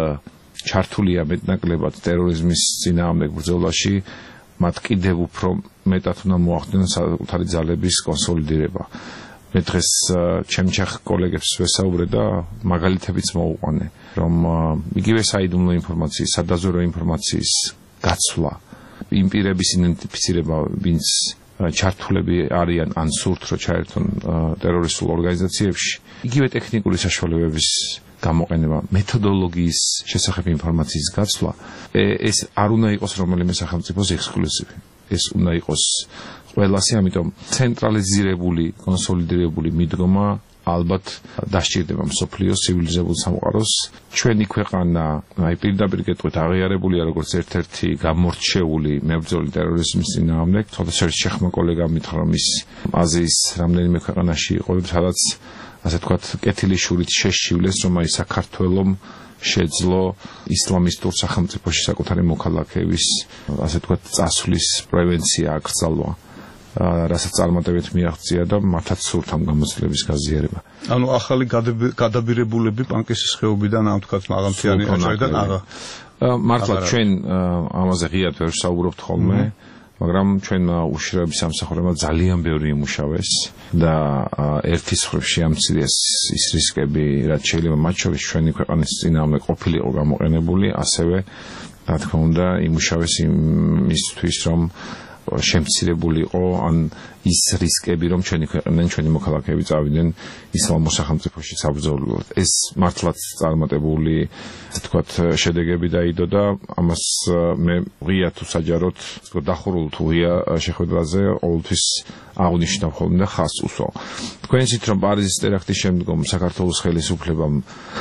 ჩართულია მეტნაკლებად ტერორიზმის წინააღმდეგ ბრძოლაში, მათ კიდევ უფრო მეტად უნდა მოახდინონ საკუთარი ძალების კონსოლიდირება. მე დღეს ჩემჩახ კოლეგებს ვესაუბრე და მაგალითებიც მოვუყვანე, რომ იგივე საიდუმლო ინფორმაციის, სადაზვერვო ინფორმაციის გაცვლა, იმ პირების იდენტიფიცირება, ვინც ჩართულები არიან ან სურთ რომ ჩაერთონ ტერორისტულ ორგანიზაციებში, იგივე ტექნიკური საშუალებების გამოყენება, მეთოდოლოგიის შესახებ ინფორმაციის გაცვლა, ეს არ უნდა იყოს რომელიმე სახელმწიფოს ექსკლუზივი. ეს უნდა იყოს ყველასი, ამიტომ ცენტრალიზირებული, კონსოლიდირებული მიდგომა ალბათ დასჭირდება მსოფლიოს ცივილიზებულ სამყაროს. ჩვენი ქვეყანა, პირდაპირ გეტყვით, აღიარებულია როგორც ერთ-ერთი გამორჩეული მებრძოლი ტერორიზმის წინააღმდეგ. თორემ შეხმა კოლეგამ მითხრა, რომ ის აზიის რამდენიმე ქვეყანაში იყო, სადაც ასე ვთქვათ, კეთილი შურით შეშივლეს, რომ აი საქართველომ შეძლო ისლამისტურ სახელმწიფოში საკუთარი მოქალაქეების, ასე ვთქვათ, წასვლის პრევენცია აკრძალვა, რასაც წარმატებით მიაღწია და მათაც სურთ ამ გამოცდილების გაზიარება. ანუ ახალი გადაბირებულები პანკისის ხეობიდან ამ ვთქვათ მაღალმთიანი აჭარიდან აღა. მართლა ჩვენ ამაზე ღიად ვერ საუბრობთ ხოლმე, მაგრამ ჩვენმა უშიშროების სამსახურებმა ძალიან ბევრი იმუშავეს და ერთის მხრივ შეამცირეს ის რისკები, რაც შეიძლება მათ შორის ჩვენი ქვეყნის წინააღმდეგ ყოფილიყო გამოყენებული, ასევე რა თქმა უნდა იმუშავეს იმისთვის, რომ შემცირებულიყო ან ის რისკები, რომ ჩვენი ქვეყნიდან ჩვენი მოქალაქეები წავიდნენ ისლამურ სახელმწიფოში საბრძოლველად. ეს მართლაც წარმატებული, თქვათ, შედეგები დაიდო და ამას მე ღია თუ საჯაროდ, თქვათ, დახურულ თუ ღია შეხვედრაზე ყოველთვის აღნიშნავ ხოლმე და ხაზს უსვავ. თქვენ იცით, რომ პარიზის ტერაქტის შემდგომ საქართველოს ხელისუფლებამ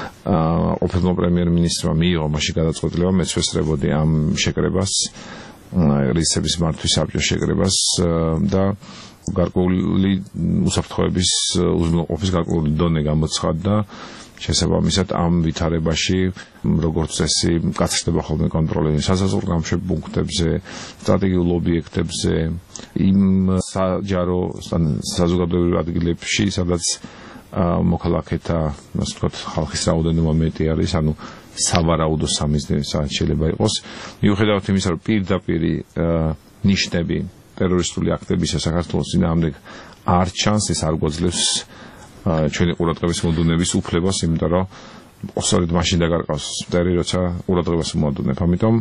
ყოფილმა პრემიერ-მინისტრმა მიიღო მასში გადაწყვეტილება, მეც ვესწრებოდი ამ შეკრებას, რისების მართვის საბჭოს შეკრებას და გარკვეული უსაფრთხოების უზრუნველყოფის გარკვეული დონე გამოცხადდა. შესაბამისად ამ ვითარებაში, როგორც წესი, მკაცრდება ხოლმე კონტროლი საზღვაო გამშვებ პუნქტებზე, სტრატეგიულ ობიექტებზე, იმ საჯარო საზოგადოებრივ ადგილებში, სადაც მოქალაქეთა, ასე ვთქვათ, ხალხის რაოდენობა მეტი არის, ანუ სავარაუდო სამიზნე შეიძლება იყოს. მიუხედავად იმისა, რომ პირდაპირ ნიშნები ტერორისტული აქტებისა საქართველოს წინააღმდეგ არ ჩანს, ეს არ გვაძლევს ჩვენი ყურადღების მოდუნების უფლებას, იმიტომ რომ სწორედ მაშინ დაგარყავს მტერი, როცა ყურადღებას მოდუნებ. ამიტომ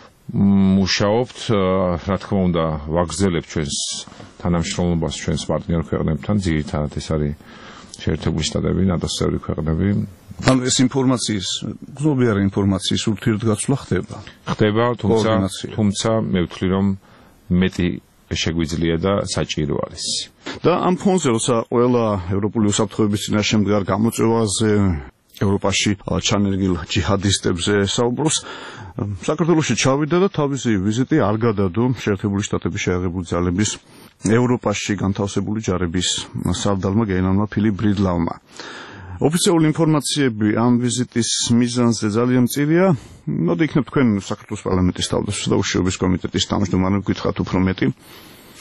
მუშაობთ, რა თქმა უნდა, ვაგრძელებთ ჩვენს თანამშრომლობას ჩვენს პარტნიორ ქვეყნებთან, ძირითადად ეს არის შეერთებული შტატები, ნატოს წევრი ქვეყნები. ანუ ეს ინფორმაციის, გლობალური ინფორმაციის ურთიერთგაცვლა ხდება. ხდება, თუმცა მე ვთვლი, რომ მეტი შეგვიძლია და საჭირო არის. და ამ ფონზე, როცა ყველა ევროპული უსაფრთხოების წინაშე მდგარ გამოწვევაზე, ევროპაში ჩანერგილ ჯიჰადისტებზე საუბრობს, საქართველოში ჩავიდა და თავისი ვიზიტი არ გადადო შეერთებული შტატების შეიარაღებული ძალების ევროპაში განთავსებული ჯარების სარდალმა გენერალმა ფილიპ ბრიდლავმა. ოფიციალური ინფორმაციები ამ ვიზიტის მიზანზე ძალიან მწირია. მოდი იქნებ თქვენ საქართველოს პარლამენტის თავდაცვის და უშიშროების კომიტეტის თავმჯდომარე გითხრათ უფრო მეტი.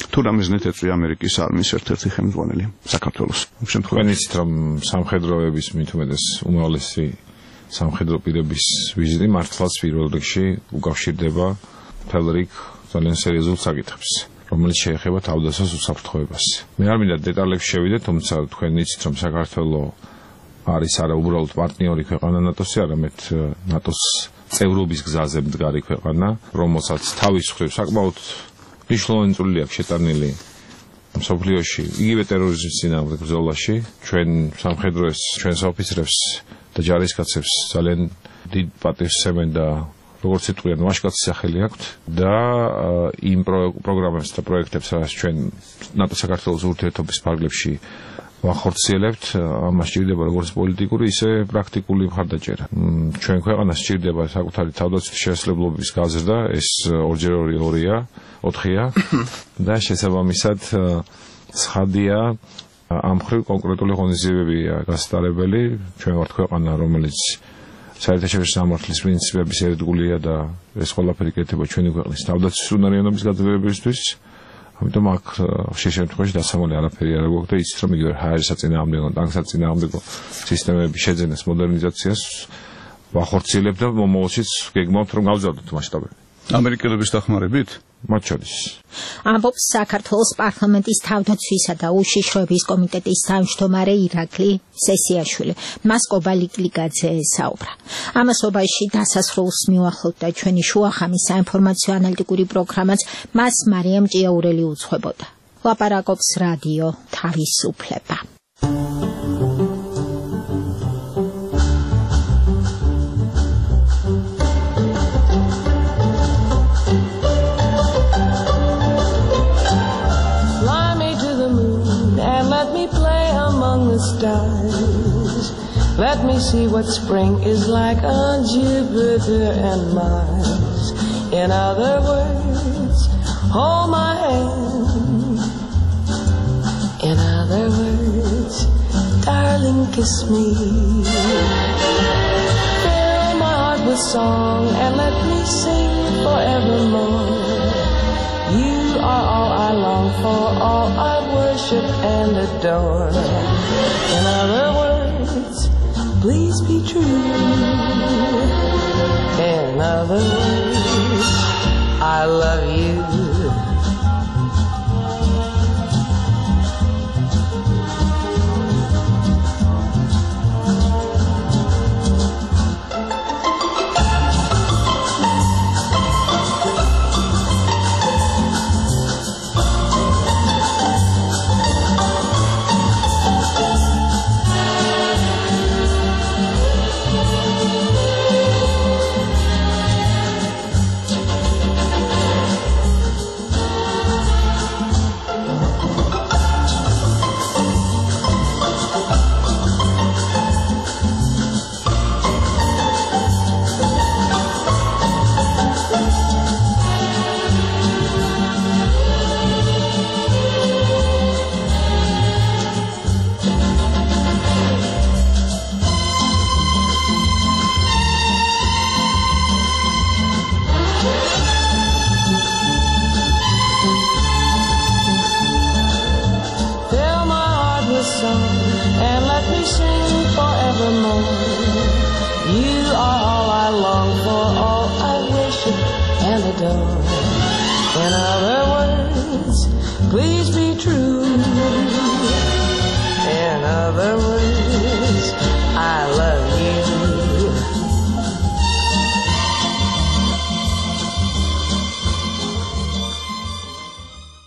თუ რა მიზნით ეწვია ამერიკის არმიის ერთ-ერთი ხელმძღვანელი საქართველოს შემთხვევაში. იცით რომ სამხედროების მithumedes უმრავლესი სამხედრო პირების ვიზიტი მართლაც პირველ რიგში უკავშირდება მთელ რიგ ძალიან სერიოზულ საკითხებს, რომელიც შეეხება თავდაცვის უსაფრთხოებას. მე არ მინდა დეტალებში შევიდე, თუმცა თქვენ იცით რომ საქართველო არის არა უბრალოდ პარტნიორი ქვეყანა ნატოსი, არამედ ნატოს წევრობის გზაზე მდგარი ქვეყანა, რომელსაც თავის მხრივ საკმაოდ მნიშვნელოვანი წვლილი აქვს შეტანილი მსოფლიოში იგივე ტერორიზმის წინააღმდეგ ბრძოლაში. ჩვენ სამხედროებს, ჩვენს ოფიცრებს და ჯარისკაცებს ძალიან დიდ პატივს სცემენ და როგორც იტყვიან, ვაჟკაცის სახელი აქვთ და იმ პროგრამებს და პროექტებს, რაც ჩვენ ნატო-საქართველოს ურთიერთობის ფარგლებში ვახორციელებთ, ამას სჭირდება როგორც პოლიტიკური, ისე პრაქტიკული მხარდაჭერა. ჩვენ ქვეყანას სჭირდება საკუთარი თავდაცვის შესაძლებლობის გაზრდა, ეს 2x2-2-ია, 4-ია და შესაბამისად ცხადია ამ მხრივ კონკრეტული ღონისძიებებია გასტარებელი. ჩვენ ვართ ქვეყანა, რომელიც საერთაშორისო სამართლის პრინციპების ერთგულია და ეს ყველაფერი კეთდება ჩვენი ქვეყნის თავდაცვის უნარიანობის გაძლიერებისთვის. ამიტომ აქ ხშირ შემთხვევაში დასამალი არაფერი არ გვაქვს და იცით რომ იგივე ჰაერის საწინააღმდეგო, ტანკის საწინააღმდეგო სისტემების შეძენას, მოდერნიზაციას ვახორციელებთ და მომავალშიც გეგმავთ რომ გავზარდოთ მასშტაბები. ამერიკელების დახმარებით? მათ შორის. ამბობს საქართველოს პარლამენტის თავდაცვისა და უშიშროების კომიტეტის თავმჯდომარე ირაკლი სესიაშვილი. მას კობალიკლიძე საუბრა. ამასობაში დასასრულს მიუახლოვდა ჩვენი შუახამის საინფორმაციო ანალიტიკური პროგრამაც, მას მარიამ ჭიაურელი უძღვებოდა. ლაპარაკობს რადიო თავისუფლება. Stars. Let me see what spring is like on Jupiter and Mars. In other words, hold my hand. In other words, darling, kiss me. Fill my heart with song and let me sing forevermore. You are all I long for, all I worship and adore. In other words, please be true. In other words, I love you. And let me sing forevermore. You are all I long for, all I worship and adore. In other words, please be true. In other words,